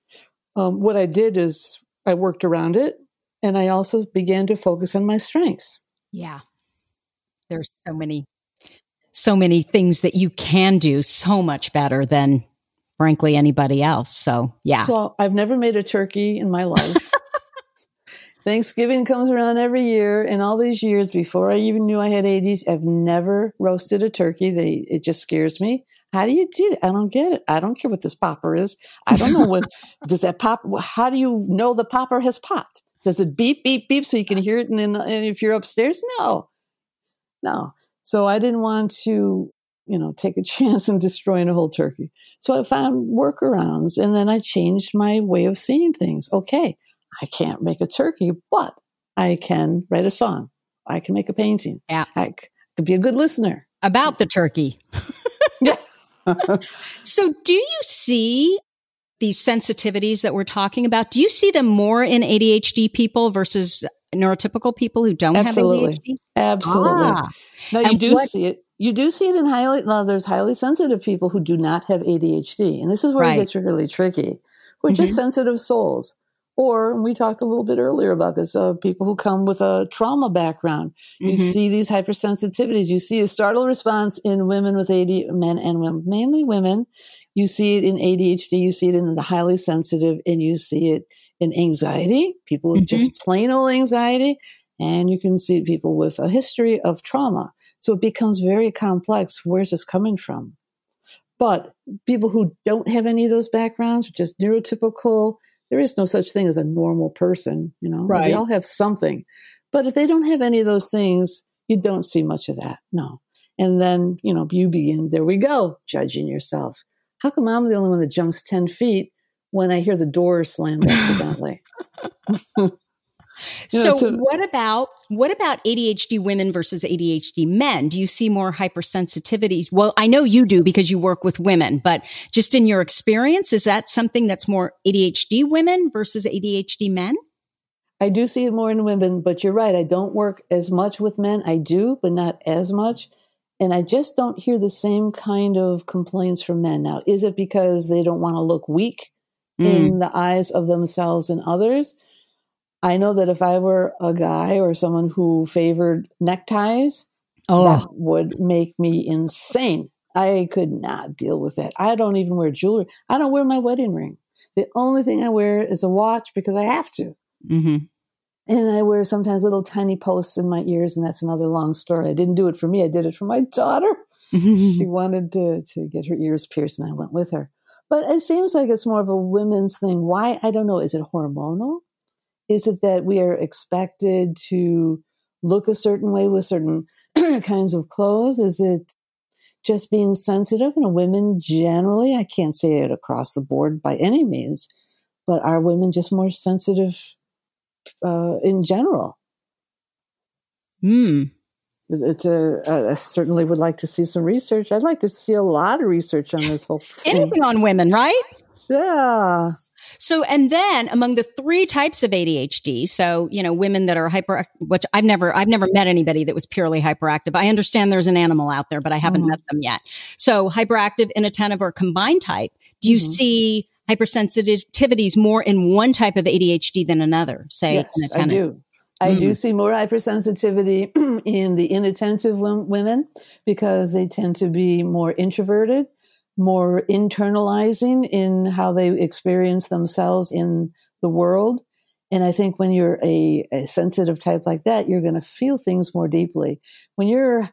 Um, what I did is I worked around it, and I also began to focus on my strengths. Yeah. There's so many So many things that you can do so much better than, frankly, anybody else. So, yeah. So I've never made a turkey in my life. Thanksgiving comes around every year, and all these years before I even knew I had A D, I've never roasted a turkey. They, it just scares me. How do you do that? I don't get it. I don't care what this popper is. I don't know what, does that pop, how do you know the popper has popped? Does it beep, beep, beep so you can hear it? And then and if you're upstairs? No, no. So I didn't want to, you know, take a chance in destroying a whole turkey. So I found workarounds, and then I changed my way of seeing things. Okay, I can't make a turkey, but I can write a song. I can make a painting. Yeah. I c- could be a good listener. About the turkey. Yeah. So do you see these sensitivities that we're talking about? Do you see them more in A D H D people versus neurotypical people who don't Absolutely. have A D H D? Absolutely. Ah. Now, you And do what- see it. You do see it in highly, now there's highly sensitive people who do not have A D H D. And this is where Right. it gets really tricky. We're Mhm. just sensitive souls. Or, and we talked a little bit earlier about this, uh, people who come with a trauma background. You Mhm. see these hypersensitivities. You see a startle response in women with A D, men and women, mainly women. You see it in A D H D. You see it in the highly sensitive, and you see it in anxiety, people with Mhm. just plain old anxiety. And you can see people with a history of trauma. So it becomes very complex. Where's this coming from? But people who don't have any of those backgrounds, just neurotypical, there is no such thing as a normal person, you know, Right. we all have something. But if they don't have any of those things, you don't see much of that. No. And then, you know, you begin, there we go, judging yourself. How come I'm the only one that jumps ten feet when I hear the door slammed accidentally? You know, So to- what about what about A D H D women versus A D H D men? Do you see more hypersensitivities? Well, I know you do because you work with women, but just in your experience, is that something that's more A D H D women versus A D H D men? I do see it more in women, but you're right. I don't work as much with men. I do, but not as much. And I just don't hear the same kind of complaints from men. Now, is it because they don't want to look weak Mm. in the eyes of themselves and others? I know that if I were a guy or someone who favored neckties, Oh, that would make me insane. I could not deal with that. I don't even wear jewelry. I don't wear my wedding ring. The only thing I wear is a watch because I have to. mm-hmm. And I wear sometimes little tiny posts in my ears, and that's another long story. I didn't do it for me. I did it for my daughter. She wanted to, to get her ears pierced, and I went with her. But it seems like it's more of a women's thing. Why? I don't know. Is it hormonal? Is it that we are expected to look a certain way with certain kinds of clothes? Is it just being sensitive? And women generally, I can't say it across the board by any means, but are women just more sensitive uh, in general? Hmm. It's a, I certainly would like to see some research. I'd like to see a lot of research on this whole thing. Anything on women, right? Yeah. So, and then among the three types of A D H D, so, you know, women that are hyper, which I've never, I've never met anybody that was purely hyperactive. I understand there's an animal out there, but I haven't mm-hmm. met them yet. So hyperactive, inattentive, or combined type, do you mm-hmm. see hypersensitivities more in one type of A D H D than another, say yes, inattentive? I do. I mm. do see more hypersensitivity in the inattentive w- women because they tend to be more introverted, more internalizing in how they experience themselves in the world. And I think when you're a, a sensitive type like that, you're going to feel things more deeply. When you're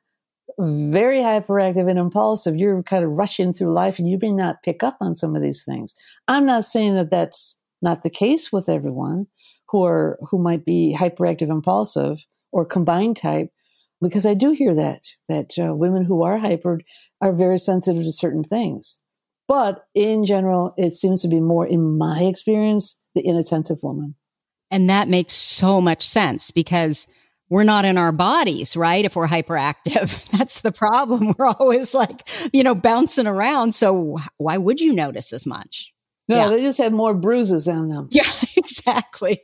very hyperactive and impulsive, you're kind of rushing through life and you may not pick up on some of these things. I'm not saying that that's not the case with everyone who are, who might be hyperactive, impulsive, or combined type, because I do hear that, that uh, women who are hyper are very sensitive to certain things. But in general, it seems to be more, in my experience, the inattentive woman. And that makes so much sense because we're not in our bodies, right? If we're hyperactive, that's the problem. We're always like, you know, bouncing around. So why would you notice as much? No, yeah. They just have more bruises on them. Yeah, exactly.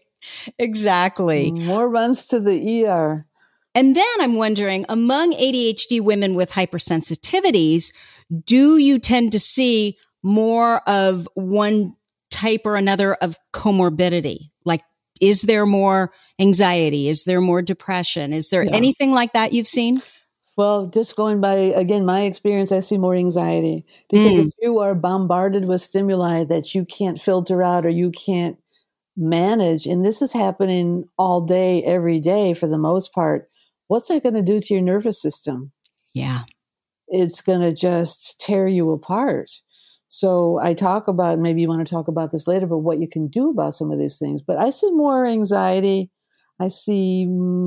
Exactly. More runs to the E R. And then I'm wondering, among A D H D women with hypersensitivities, do you tend to see more of one type or another of comorbidity? Like, is there more anxiety? Is there more depression? Is there yeah. anything like that you've seen? Well, just going by, again, my experience, I see more anxiety because mm. if you are bombarded with stimuli that you can't filter out or you can't manage, and this is happening all day, every day for the most part, what's that going to do to your nervous system? Yeah. It's going to just tear you apart. So I talk about, maybe you want to talk about this later, but what you can do about some of these things. But I see more anxiety. I see,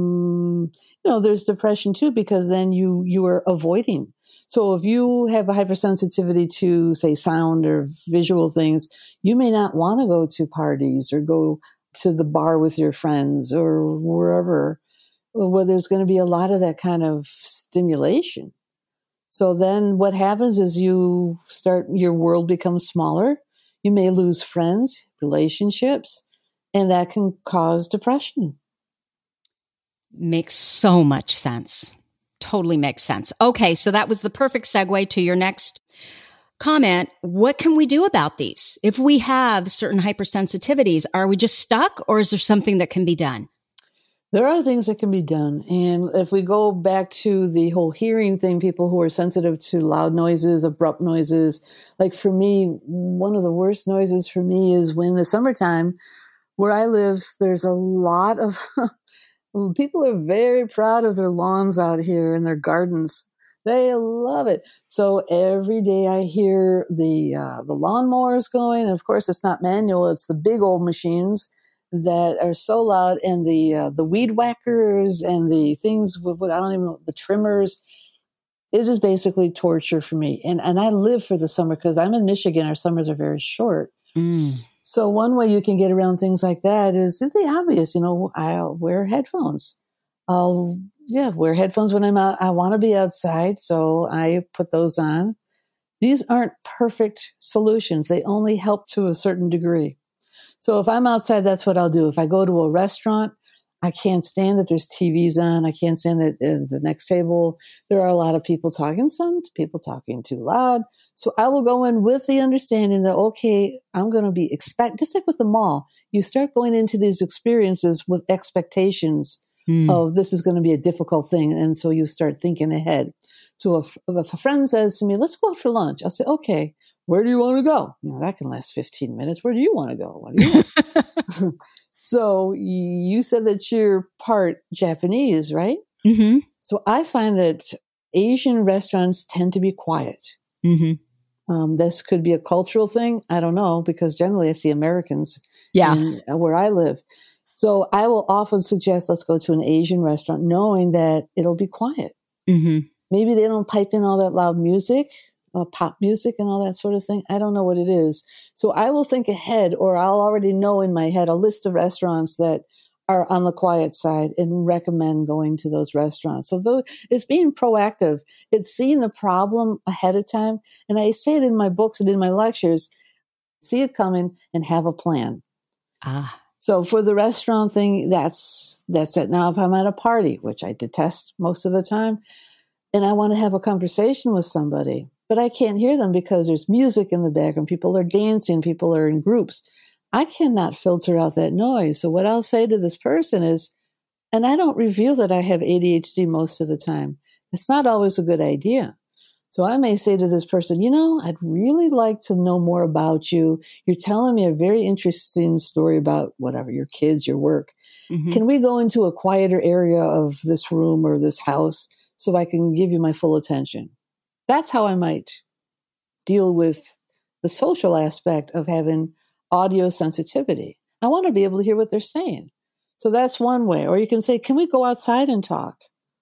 mm, you know, there's depression too, because then you, you are avoiding. So if you have a hypersensitivity to, say, sound or visual things, you may not want to go to parties or go to the bar with your friends or wherever, where there's going to be a lot of that kind of stimulation. So then what happens is you start, your world becomes smaller. You may lose friends, relationships, and that can cause depression. Makes so much sense. Totally makes sense. Okay, so that was the perfect segue to your next comment. What can we do about these? If we have certain hypersensitivities, are we just stuck or is there something that can be done? There are things that can be done. And if we go back to the whole hearing thing, people who are sensitive to loud noises, abrupt noises, like for me, one of the worst noises for me is when the summertime, where I live, there's a lot of people are very proud of their lawns out here and their gardens. They love it. So every day I hear the uh, the lawnmowers going. And of course, it's not manual; it's the big old machines that are so loud, and the uh, the weed whackers and the things with what I don't even know, the trimmers. It is basically torture for me. And and I live for the summer because I'm in Michigan. Our summers are very short. Mm. So one way you can get around things like that is the obvious. You know, I'll wear headphones. I'll, yeah, wear headphones when I'm out. I want to be outside, so I put those on. These aren't perfect solutions. They only help to a certain degree. So if I'm outside, that's what I'll do. If I go to a restaurant, I can't stand that there's T Vs on. I can't stand that at the next table there are a lot of people talking, some people talking too loud. So I will go in with the understanding that, okay, I'm going to be expect, just like with the mall, you start going into these experiences with expectations mm. of this is going to be a difficult thing. And so you start thinking ahead. So if, if a friend says to me, let's go out for lunch, I'll say, okay, where do you want to go? You know, that can last fifteen minutes. Where do you want to go? What do you want? So you said that you're part Japanese, right? Mm-hmm. So I find that Asian restaurants tend to be quiet. Mm-hmm. Um, this could be a cultural thing. I don't know, because generally I see Americans Yeah. in, uh, where I live. So I will often suggest, let's go to an Asian restaurant, knowing that it'll be quiet. Mm-hmm. Maybe they don't pipe in all that loud music, uh, pop music and all that sort of thing. I don't know what it is. So I will think ahead, or I'll already know in my head a list of restaurants that are on the quiet side and recommend going to those restaurants. So though it's being proactive, it's seeing the problem ahead of time. And I say it in my books and in my lectures, see it coming and have a plan. Ah. So for the restaurant thing, that's, that's it. Now, if I'm at a party, which I detest most of the time, and I want to have a conversation with somebody, but I can't hear them because there's music in the background. People are dancing, people are in groups. I cannot filter out that noise. So what I'll say to this person is, and I don't reveal that I have A D H D most of the time. It's not always a good idea. So I may say to this person, you know, I'd really like to know more about you. You're telling me a very interesting story about whatever, your kids, your work. Mm-hmm. Can we go into a quieter area of this room or this house so I can give you my full attention? That's how I might deal with the social aspect of having audio sensitivity. I want to be able to hear what they're saying. So that's one way. Or you can say, can we go outside and talk?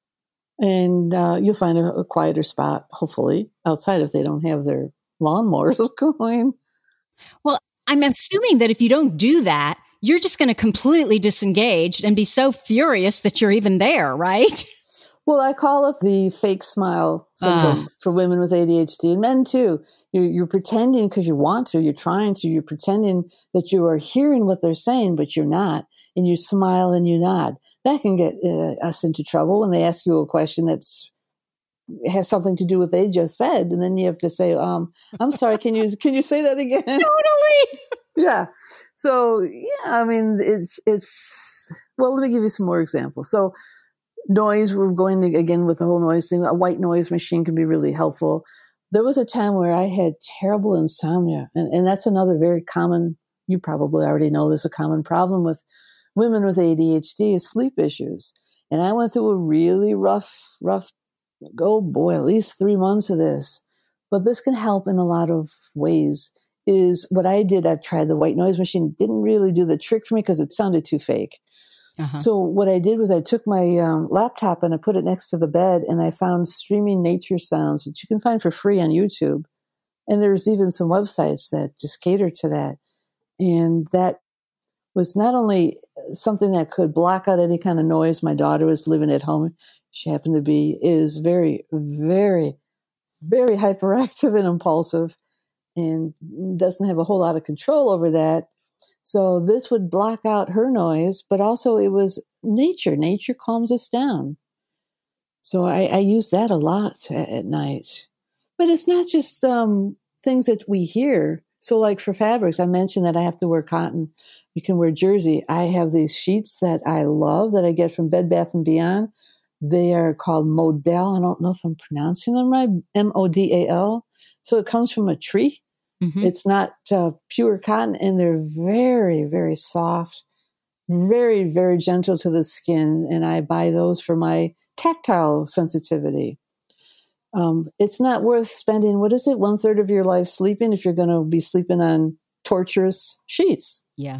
And uh, you'll find a, a quieter spot, hopefully, outside if they don't have their lawnmowers going. Well, I'm assuming that if you don't do that, you're just going to completely disengage and be so furious that you're even there, right? Well, I call it the fake smile syndrome uh. for women with A D H D and men too. You're, you're pretending because you want to, you're trying to, you're pretending that you are hearing what they're saying, but you're not. And you smile and you nod. That can get uh, us into trouble when they ask you a question that's has something to do with what they just said. And then you have to say, um, I'm sorry, can you, can you say that again? Totally. Yeah. So, yeah, I mean, it's, it's, well, let me give you some more examples. So, noise, we're going to, again, with the whole noise thing, a white noise machine can be really helpful. There was a time where I had terrible insomnia, and, and that's another very common, you probably already know this, a common problem with women with A D H D is sleep issues. And I went through a really rough, rough, oh boy, at least three months of this. But this can help in a lot of ways. Is what I did, I tried the white noise machine, didn't really do the trick for me because it sounded too fake. Uh-huh. So what I did was I took my um, laptop and I put it next to the bed and I found streaming nature sounds, which you can find for free on YouTube. And there's even some websites that just cater to that. And that was not only something that could block out any kind of noise. My daughter was living at home. She happened to be, is very, very, very hyperactive and impulsive and doesn't have a whole lot of control over that. So this would block out her noise, but also it was nature. Nature calms us down. So I, I use that a lot at, at night. But it's not just um, things that we hear. So like for fabrics, I mentioned that I have to wear cotton. You can wear jersey. I have these sheets that I love that I get from Bed Bath and Beyond. They are called Modal. I don't know if I'm pronouncing them right. M O D A L. So it comes from a tree. Mm-hmm. It's not uh, pure cotton, and they're very, very soft, very, very gentle to the skin. And I buy those for my tactile sensitivity. Um, it's not worth spending, what is it, one third of your life sleeping if you're going to be sleeping on torturous sheets. Yeah.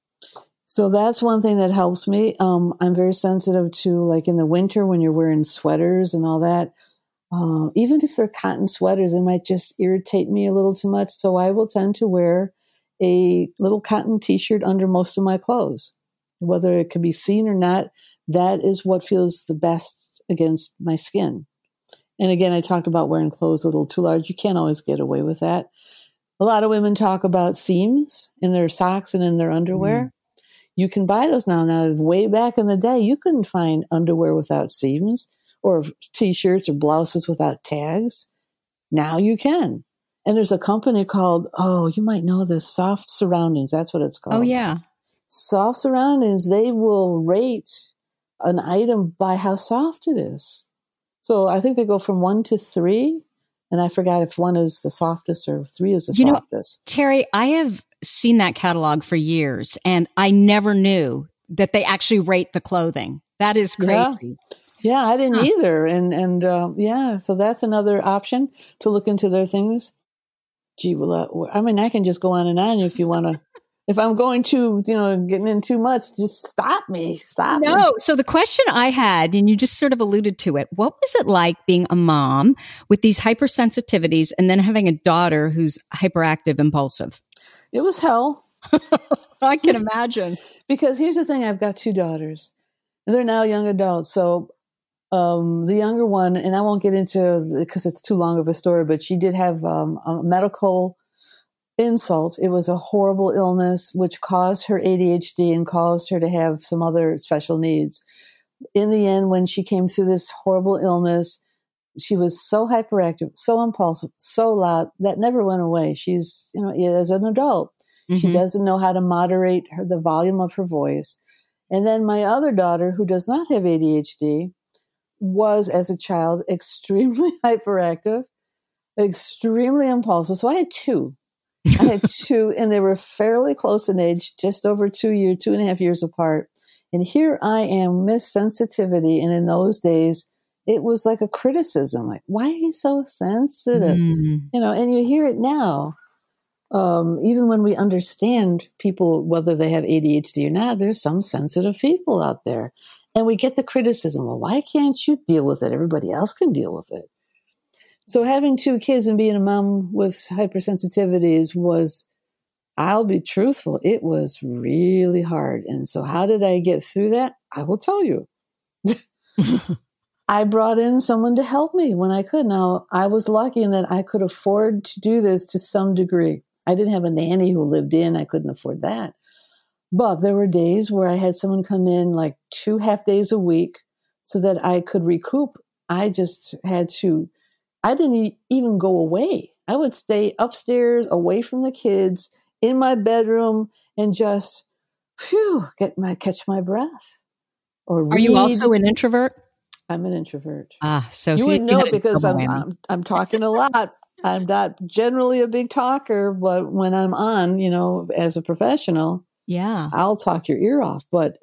So that's one thing that helps me. Um, I'm very sensitive to, like in the winter when you're wearing sweaters and all that. Uh, even if they're cotton sweaters, it might just irritate me a little too much. So I will tend to wear a little cotton t-shirt under most of my clothes. Whether it can be seen or not, that is what feels the best against my skin. And again, I talked about wearing clothes a little too large. You can't always get away with that. A lot of women talk about seams in their socks and in their underwear. Mm. You can buy those now. Now, way back in the day, you couldn't find underwear without seams, or t-shirts or blouses without tags. Now you can. And there's a company called, oh, you might know this, Soft Surroundings. That's what it's called. Oh, yeah. Soft Surroundings, they will rate an item by how soft it is. So I think they go from one to three. And I forgot if one is the softest or three is the you softest. Know, Terry, I have seen that catalog for years, and I never knew that they actually rate the clothing. That is crazy. Yeah. Yeah, I didn't huh. either. And, and uh, yeah, so that's another option to look into their things. Gee, well, I mean, I can just go on and on if you want to. If I'm going too, you know, getting in too much, just stop me. Stop no. me. So the question I had, and you just sort of alluded to it, what was it like being a mom with these hypersensitivities and then having a daughter who's hyperactive, impulsive? It was hell. I can imagine. Because here's the thing, I've got two daughters, and they're now young adults. So um, the younger one, and I won't get into because it's too long of a story, but she did have um, a medical insult. It was a horrible illness which caused her A D H D and caused her to have some other special needs. In the end, when she came through this horrible illness, she was so hyperactive, so impulsive, so loud, that never went away. She's, you know, as an adult, mm-hmm. she doesn't know how to moderate her, the volume of her voice. And then my other daughter, who does not have A D H D, was as a child extremely hyperactive, extremely impulsive. So I had two. I had two, and they were fairly close in age, just over two years, two and a half years apart. And here I am, Miss Sensitivity. And in those days, it was like a criticism, like, why are you so sensitive? Mm. You know, and you hear it now. Um, even when we understand people, whether they have A D H D or not, there's some sensitive people out there. And we get the criticism, well, why can't you deal with it? Everybody else can deal with it. So having two kids and being a mom with hypersensitivities was, I'll be truthful, it was really hard. And so how did I get through that? I will tell you. I brought in someone to help me when I could. Now, I was lucky in that I could afford to do this to some degree. I didn't have a nanny who lived in. I couldn't afford that. But there were days where I had someone come in like two half days a week so that I could recoup. I just had to, I didn't even go away. I would stay upstairs away from the kids in my bedroom and just, phew, get my, catch my breath. Or read. Are you also an introvert? I'm an introvert. Ah, so you he, would know because I'm, I'm I'm talking a lot. I'm not generally a big talker, but when I'm on, you know, as a professional, yeah, I'll talk your ear off. But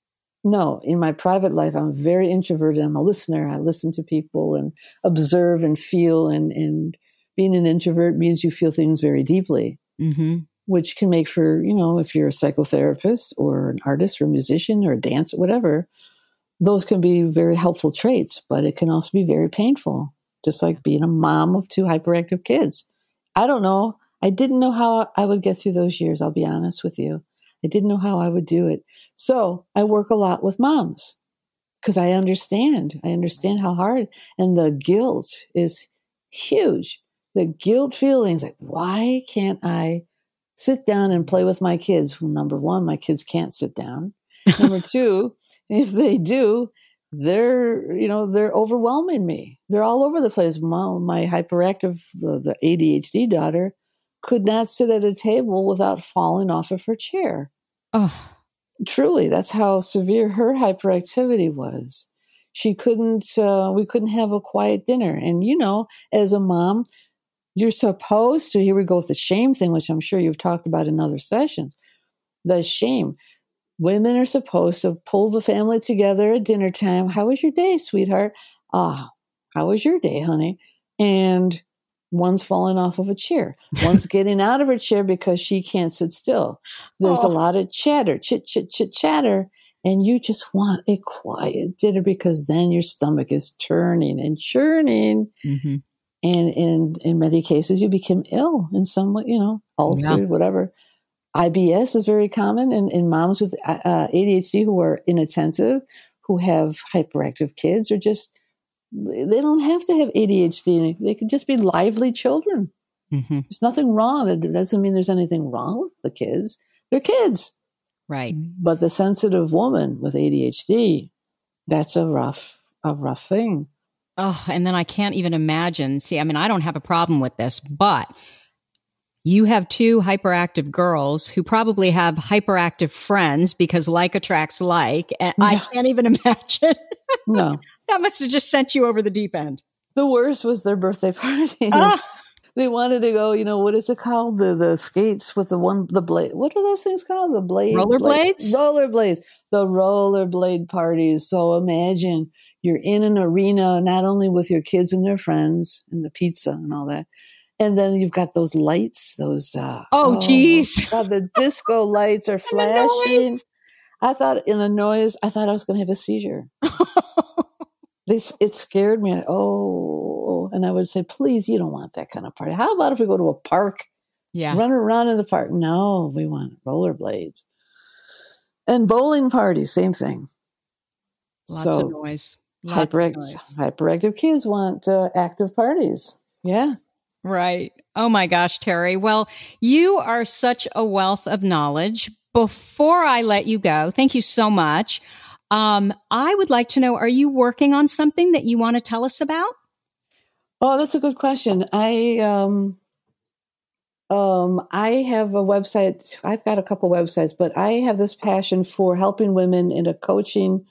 no, in my private life, I'm very introverted. I'm a listener. I listen to people and observe and feel. And, and being an introvert means you feel things very deeply, mm-hmm. which can make for, you know, if you're a psychotherapist or an artist or a musician or a dancer, whatever, those can be very helpful traits, but it can also be very painful, just like being a mom of two hyperactive kids. I don't know. I didn't know how I would get through those years. I'll be honest with you. I didn't know how I would do it. So I work a lot with moms because I understand. I understand how hard, and the guilt is huge. The guilt feelings like, why can't I sit down and play with my kids? Well, number one, my kids can't sit down. Number two, if they do, they're, you know, they're overwhelming me. They're all over the place. My, my hyperactive, the, the A D H D daughter could not sit at a table without falling off of her chair. Oh, truly, that's how severe her hyperactivity was. She couldn't, uh, we couldn't have a quiet dinner. And, you know, as a mom, you're supposed to, here we go with the shame thing, which I'm sure you've talked about in other sessions, the shame. Women are supposed to pull the family together at dinner time. How was your day, sweetheart? Ah, how was your day, honey? And one's falling off of a chair. One's getting out of her chair because she can't sit still. There's oh. a lot of chatter, chit, chit, chit, chatter. And you just want a quiet dinner because then your stomach is turning and churning. Mm-hmm. And in, in many cases, you become ill in some way, you know, ulcer, yeah. whatever. I B S is very common in, in moms with uh, A D H D who are inattentive, who have hyperactive kids, or just, they don't have to have A D H D. They could just be lively children. Mm-hmm. There's nothing wrong. That doesn't mean there's anything wrong with the kids. They're kids. Right. But the sensitive woman with A D H D, that's a rough, a rough thing. Oh, and then I can't even imagine. See, I mean, I don't have a problem with this, but you have two hyperactive girls who probably have hyperactive friends because like attracts like. And yeah. I can't even imagine. No. That must have just sent you over the deep end. The worst was their birthday parties. Ah. They wanted to go, you know, what is it called? The the skates with the one, the blade. What are those things called? The blade? Rollerblades? Rollerblades. The rollerblade parties. So imagine you're in an arena, not only with your kids and their friends and the pizza and all that. And then you've got those lights, those, uh, oh, geez. Oh, God, the disco lights are flashing. I thought in the noise, I thought I was going to have a seizure. This, it scared me. Oh, and I would say, please, you don't want that kind of party. How about if we go to a park? Yeah. Run around in the park. No, we want rollerblades. And bowling parties, same thing. Lots so, of noise. Lots hyperactive, of noise. hyperactive kids want uh, active parties. Yeah. Right. Oh my gosh, Terry. Well, you are such a wealth of knowledge. Before I let you go, thank you so much. Um, I would like to know, are you working on something that you want to tell us about? Oh, that's a good question. I, um, um, I have a website. I've got a couple websites, but I have this passion for helping women in a coaching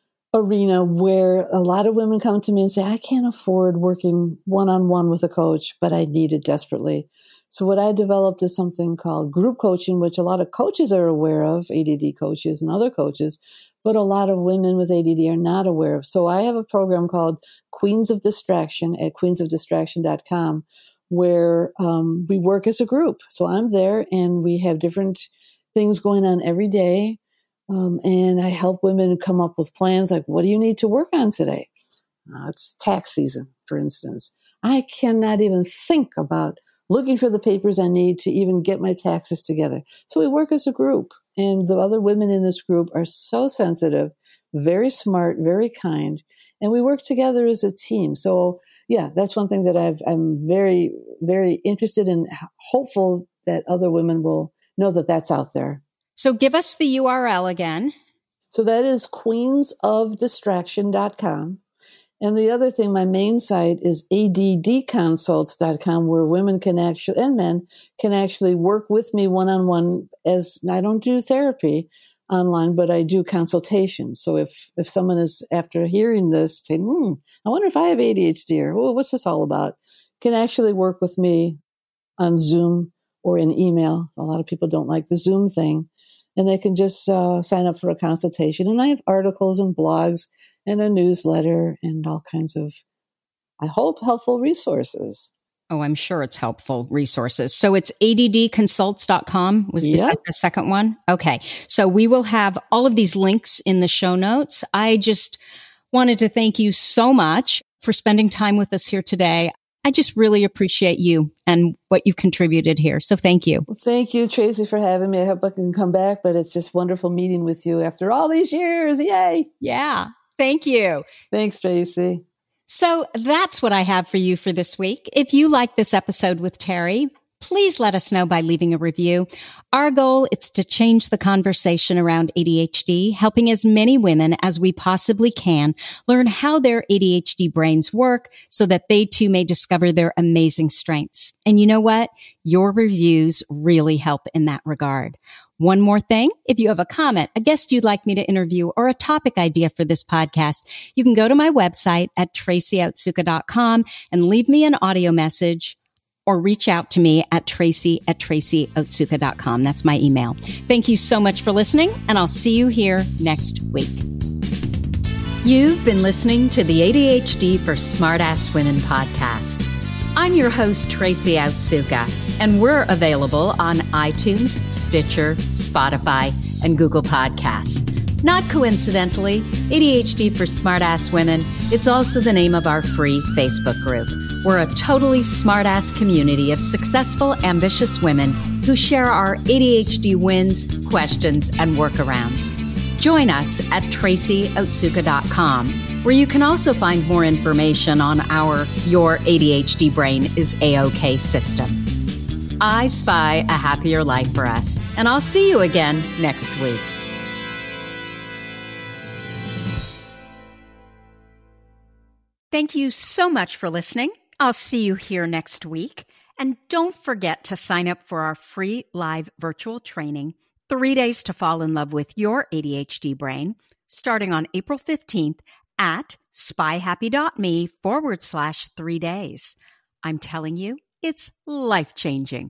arena where a lot of women come to me and say, I can't afford working one-on-one with a coach, but I need it desperately. So what I developed is something called group coaching, which a lot of coaches are aware of, A D D coaches and other coaches, but a lot of women with A D D are not aware of. So I have a program called Queens of Distraction at queens of distraction dot com, where um, we work as a group. So I'm there and we have different things going on every day. Um, and I help women come up with plans like, what do you need to work on today? Uh, it's tax season, for instance. I cannot even think about looking for the papers I need to even get my taxes together. So we work as a group. And the other women in this group are so sensitive, very smart, very kind. And we work together as a team. So yeah, that's one thing that I've, I'm very, very interested in, hopeful that other women will know that that's out there. So give us the U R L again. So that is queens of distraction dot com. And the other thing, my main site is A D D consults dot com, where women can actually, and men can actually work with me one-on-one. As I don't do therapy online, but I do consultations. So if, if someone is, after hearing this, saying, hmm, I wonder if I have A D H D, or well, what's this all about, can actually work with me on Zoom or in email. A lot of people don't like the Zoom thing. And they can just uh, sign up for a consultation. And I have articles and blogs and a newsletter and all kinds of, I hope, helpful resources. Oh, I'm sure it's helpful resources. So it's A D D consults dot com. Was Yep. Is that the second one? Okay. So we will have all of these links in the show notes. I just wanted to thank you so much for spending time with us here today. I just really appreciate you and what you've contributed here. So thank you. Well, thank you, Tracy, for having me. I hope I can come back, but it's just wonderful meeting with you after all these years. Yay. Yeah. Thank you. Thanks, Tracy. So that's what I have for you for this week. If you like this episode with Terry, please let us know by leaving a review. Our goal is to change the conversation around A D H D, helping as many women as we possibly can learn how their A D H D brains work so that they too may discover their amazing strengths. And you know what? Your reviews really help in that regard. One more thing, if you have a comment, a guest you'd like me to interview, or a topic idea for this podcast, you can go to my website at tracy otsuka dot com and leave me an audio message, or reach out to me at tracy at tracy otsuka dot com. That's my email. Thank you so much for listening, and I'll see you here next week. You've been listening to the A D H D for Smartass Women podcast. I'm your host, Tracy Otsuka, and we're available on iTunes, Stitcher, Spotify, and Google Podcasts. Not coincidentally, A D H D for Smartass Women, it's also the name of our free Facebook group. We're a totally smartass community of successful, ambitious women who share our A D H D wins, questions, and workarounds. Join us at tracy otsuka dot com, where you can also find more information on our Your A D H D Brain is A-OK system. I spy a happier life for us, and I'll see you again next week. Thank you so much for listening. I'll see you here next week. And don't forget to sign up for our free live virtual training, Three Days to Fall in Love with Your A D H D Brain, starting on April fifteenth at spyhappy.me forward slash three days. I'm telling you, it's life-changing.